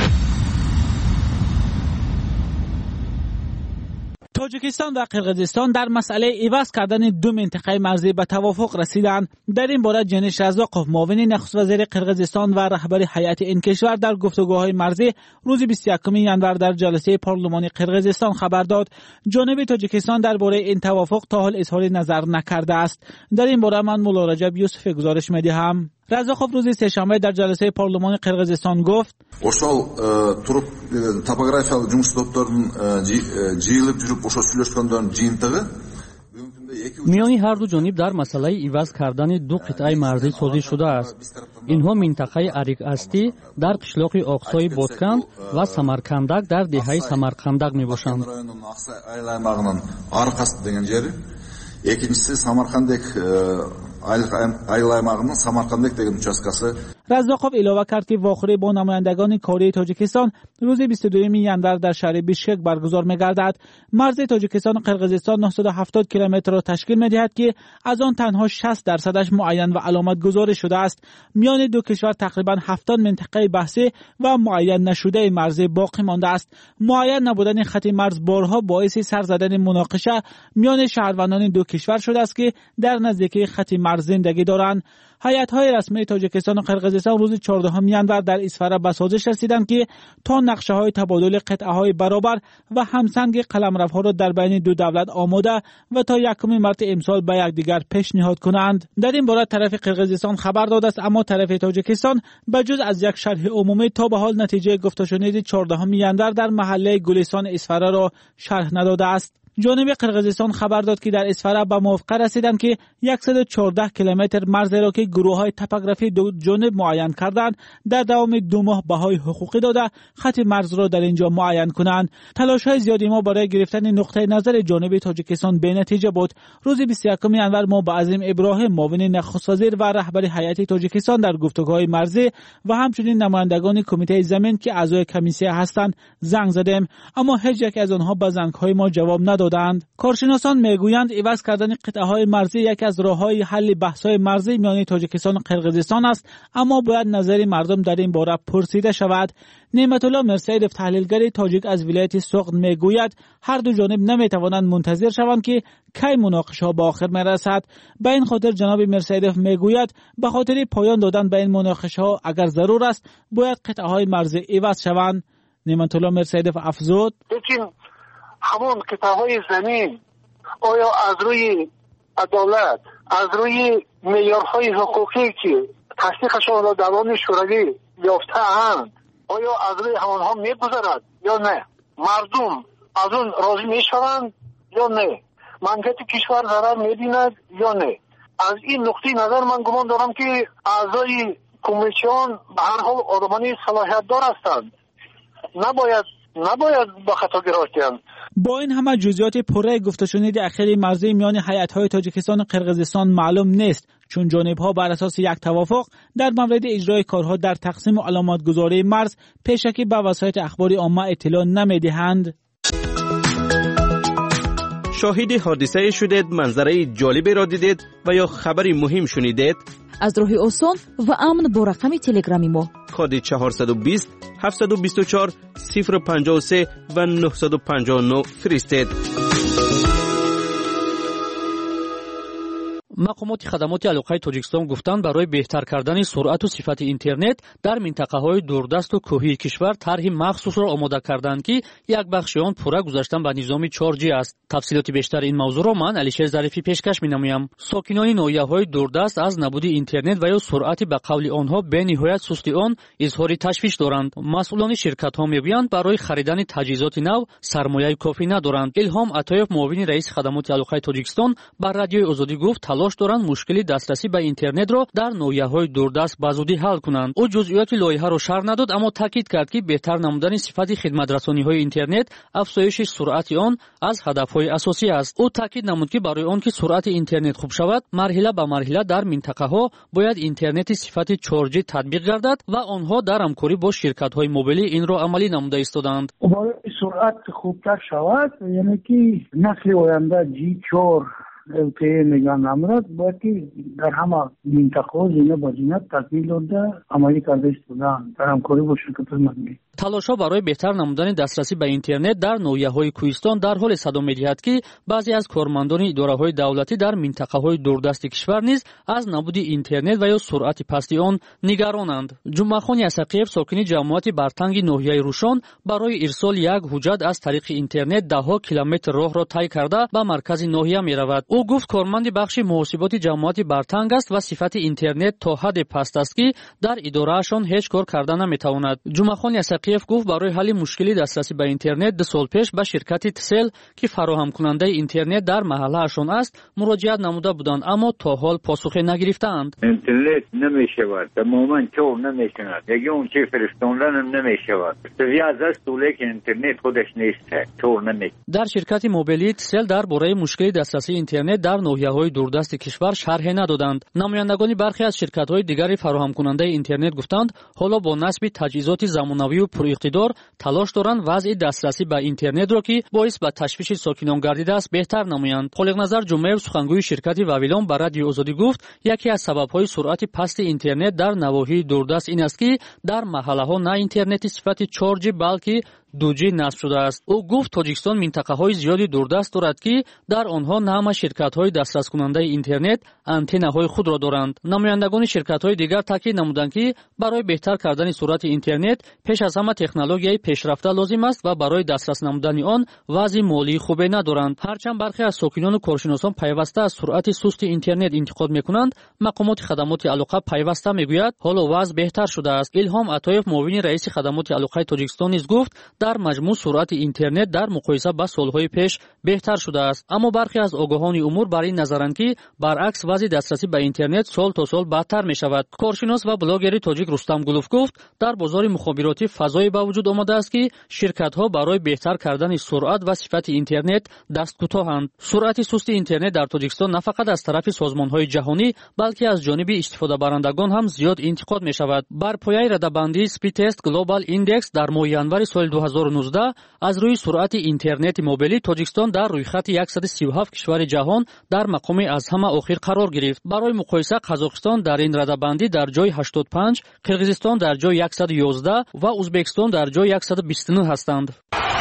[SPEAKER 16] تاجیکستان و قرقیزستان در مسئله عوض کردن دو منطقه مرزی به توافق رسیدند. در این باره جنش رزاقوف معاون نخست وزیر قرقیزستان و رهبر هیئت این کشور در گفتگوهای مرزی روز بیست و یکم ینور در جلسه پارلمانی قرقیزستان خبر داد. جانب تاجیکستان درباره این توافق تا حال اظهار نظر نکرده است. در این باره من مولا رجب یوسف گزارش می‌دهم. رزاقوف روز سه‌شنبه در جلسه پارلمان قرقیزستان گفت:
[SPEAKER 4] ошол туруп топографиялык жумуш топторунун жыйылып жүрүп ошо сүйлөшкөндөрдүн жыйынтыгы
[SPEAKER 9] میانی هر دو جانب در مسئله عوض کردن دو قطعه مرزی سازی شده است. اینها منطقه اریک استی در قشلاق آقسای بادکند و سمرکندک در دهه سمرکندک میباشند.
[SPEAKER 4] экинчиси самаркандек айлаймагынын самаркандек деген участкасы.
[SPEAKER 16] رزاقوف علاوه کرد که واخوری با نمایندگان کاری تاجیکستان روز بیست و دوم ینور در شهر بیشکک برگزار می‌گردد. مرز تاجیکستان و قرقیزستان نهصد و هفتاد کیلومتر را تشکیل می‌دهد که از آن تنها شصت درصدش معین و علامت گذاری شده است. میان دو کشور تقریبا هفتاد منطقه بحثی و معین نشده مرزی باقی مانده است. معین نبودن خط مرز بارها باعث سر زدن مناقشه میان شهروندان دو کشور شده است که در نزدیکی خط مرز زندگی دارند. هیئت‌های رسمی تاجیکستان و قرقیزستان روز چهاردهم ینور در اسفره به سازش رسیدند که تا نقشه‌های تبادل قطعه‌های برابر و همسنگ قلمروها را در بین دو دولت آماده و تا یکم مارس امسال به یکدیگر پیشنهاد کنند. در این باره طرف قرقیزستان خبر داده است، اما طرف تاجیکستان بجز از یک شرح عمومی تا به حال نتیجه گفت‌وشنید چهاردهم ینور در محله گلستان اسفره را شرح نداده است. جانب قرقیزستان خبر داد که در اسفره به موافقه رسیدند که صد و چهارده کیلومتر مرز را که گروه‌های توپوگرافی دو جانب معین کردند در دوام دو ماه بهای حقوقی داده خط مرز را در اینجا معین کنند. تلاش‌های زیادی ما برای گرفتن نقطه نظر جانب تاجیکستان بی‌نتیجه بود. روز بیست و یکم ینور ما با عظیم ابراهیم معاون نخست وزیر و رهبر هیئت تاجیکستان در گفتگوهای مرزی و همچنین نمایندگان کمیته زمین که اعضای کمیسیه هستند زنگ زدیم، اما هیچ یک از آنها به زنگ‌های ما جواب نداد. کارشناسان میگویند عوض کردن قطعه‌های مرزی یکی از راه‌های حل بحث‌های مرزی میان تاجیکستان و قرقیزستان است، اما باید نظر مردم در این باره پرسیده شود. نعمت الله مرسیدف تحلیلگر تاجیک از ولایت سوغد میگوید هر دو جانب نمیتوانند منتظر شوند که کی مناقشه به آخر میرسد. به این خاطر جناب مرسیدف میگوید به خاطر پایان دادن به این مناقشه اگر ضرور است باید قطعه‌های مرزی عوض شوند. نعمت الله مرسیدف افزود:
[SPEAKER 12] همون قطعه‌های زمین آیا از روی عدالت، از روی معیارهای حقوقی که تصدیقشان را دوام شوروی یافته‌اند آیا از روی همانها می‌گذرد یا نه؟ مردم از اون راضی می‌شوند یا نه؟ منطقه کشور ضرر می‌بیند یا نه؟ از این نقطه نظر من گمان دارم که اعضای کمیسیون به هر حال آدمانی صلاحیت دار هستند. نباید نباید با خطا گرفتند.
[SPEAKER 16] با این همه جزئیات پره گفتشنید اخیر مرزی میان هیئت‌های تاجیکستان و قرقیزستان معلوم نیست، چون جانب‌ها بر اساس یک توافق در مورد اجرای کارها در تقسیم و علامت‌گذاری مرز پیشکی به وسایل اخباری عامه اطلاع نمی‌دهند.
[SPEAKER 5] شاهد حادثه شدید، منظره جالبی را دیدید و یا خبری مهم شنیدید؟
[SPEAKER 10] از راه آسان و امن با رقم تلگرامی ما
[SPEAKER 5] کد چهارصد و بیست هفتصد و بیست و چهار صفر پنجاه و سه و نهصد و پنجاه و نه فرستید.
[SPEAKER 9] مقامات خدمات علاقه تاجیکستان گفتند برای بهتر کردن سرعت و صفت اینترنت در منطقه‌های دوردست و کوهی کشور طرح مخصوص را آماده کردند که یک بخش آن پورا گذاشتن به نظام چهار جی است. تفصیلات بیشتر این موضوع را من علیشیر ظریفی پیشکش می‌نمایم. ساکنان ناحیه‌های دوردست از نبود اینترنت و یا سرعت به قول آنها به نهایت سست آن اظهار تشویش دارند. مسئولان شرکت‌ها می‌گویند برای خریدن تجهیزات نو سرمایه کافی ندارند. الهام عطایف معاون رئیس خدمات علاقه تاجیکستان بر رادیوی آزادی گفت تلاش دارند مشکلی دسترسی به اینترنت را در ناحیه‌های دوردست به زودی حل کنند. او جزئیات لایحه را شرح نداد، اما تاکید کرد که بهتر نمودن صفت خدمت‌رسانی‌های اینترنت، افزایش سرعت آن از هدف‌های اساسی است. او تاکید نمود که برای آنکه سرعت اینترنت خوب شود، مرحله به مرحله در منطقه‌ها باید اینترنت صفت چهار جی تطبیق گردد و آنها در همکاری با شرکت‌های موبیلی این را عملی نموده ایستادند.
[SPEAKER 11] برای سرعت خوبتر شود، یعنی که نسل آینده جی چهار التی میگن امروز باید که در همه منطقه زینه با زینه تکمیل داده عملی کرده ایستادند در همکاری با شرکت‌های موبیلی.
[SPEAKER 9] تلاش‌ها برای بهتر نمودن دسترسی به اینترنت در ناحیه‌های کوهستان در حال صدا می‌دهد که بعضی از کارمندان اداره‌های دولتی در منطقه‌های دوردست کشور نیز از نبود اینترنت و یا سرعت پست آن نگرانند. جمعه‌خان یسقیف ساکن جماعت برتنگ ناحیه روشان برای ارسال یک حجت از طریق اینترنت ده‌ها کیلومتر راه را طی کرده به مرکز ناحیه می‌رود. او گفت کارمند بخش محاسبات جماعت برتنگ است و صفت اینترنت تا حد پست است که در اداره‌شان هیچ کار کردن نمی‌تواند. جمعه‌خان یسقیف گفت برای حل مشکلی دسترسی به اینترنت دو سال پیش به شرکت تسل که فراهم کننده اینترنت در محله‌شان است مراجعت نموده بودند، اما تا حال پاسخی نگرفتند.
[SPEAKER 13] اینترنت نمی‌شود، تماماً چور نمی‌شود، دیگه اون چیز فرستوندن هم نمی‌شود. سویاز است طوله که اینترنت خودش نیست، چور نمی‌شود.
[SPEAKER 9] در شرکت موبیلی تسل درباره مشکلی دسترسی اینترنت در ناحیه‌های دوردست کشور شرح ندادند. نمایندگان برخی از شرکت‌های دیگری فراهم کننده اینترنت گفتند حالا با نصب تجهیزات زمانوی و اقتدار تلاش دارند وضع دسترسی به اینترنت را که باعث به تشویش ساکنان گردیده است بهتر نمایند. خالق نظر جمعه سخنگوی شرکت واویلان بر رادیو آزادی گفت یکی از سبب‌های سرعت پست اینترنت در نواحی دوردست این است که در محله‌ها نه اینترنت صفت چهار جی بلکه دو جی نصب شده است. او گفت تاجیکستان منطقه‌های زیادی دوردست دارد که در آنها نه همه شرکت‌های دسترس کننده اینترنت آنتن‌های خود را دارند. نمایندگان شرکت‌های دیگر تاکید نمودند که برای بهتر کردن سرعت اینترنت پیش از همه تکنولوژی پیشرفته لازم است و برای دسترس نمودن آن وضع مالی خوبی ندارند. هرچند برخی از ساکنان و کارشناسان پیوسته از سرعت سست اینترنت انتقاد می‌کنند، مقامات خدمات علاقه پیوسته می‌گوید حالا وضع بهتر شده است. الهام عطایف معاون رئیس خدمات علاقه تاجیکستان نیز گفت در مجموع سرعت اینترنت در مقایسه با سالهای پیش بهتر شده است، اما برخی از آگاهان امور بر این نظرند که برعکس وضع دسترسی به اینترنت سال تا سال بدتر می شود. کارشناس و بلاگر تاجیک رستم گلوف گفت در بازار مخابراتی فضایی به وجود آمده است که شرکت ها برای بهتر کردن سرعت و صفت اینترنت دست کوتاهند. سرعت سست اینترنت در تاجیکستان نه فقط از طرف سازمان های جهانی بلکه از جانب استفاده برندگان هم زیاد انتقاد می شود. بر پایه رده‌بندی اسپید تست گلوبال ایندکس در ماه ینور سال دو هزار و نوزده از روی سرعت اینترنت موبیلی تاجیکستان در رویخط صد و سی و هفت کشور جهان در مقام از همه آخر قرار گرفت. برای مقایسه قزاقستان در این رده‌بندی در جای هشتاد و پنج، قرقیزستان در جای صد و یازده و ازبکستان در جای صد و بیست و نه هستند.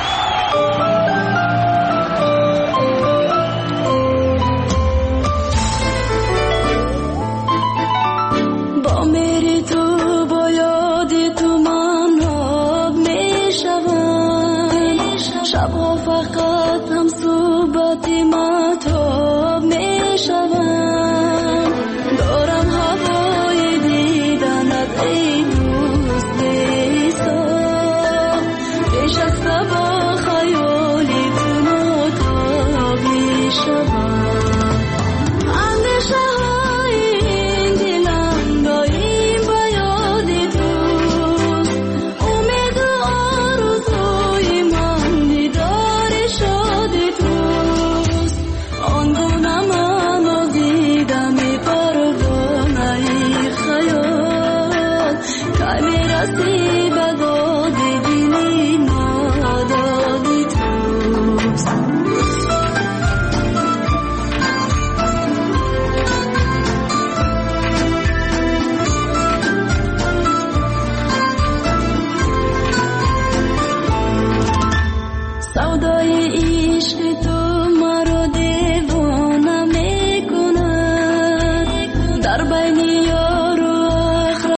[SPEAKER 23] شبها فقط هم صحبت مطاب می شوند، دارم هوای دیدنت ای دوست نیستم، پیش از صبح خیالی تو ناتاب می شوند، اندیشه های این دلم داریم به یاد دوست، امید و آرزوی من I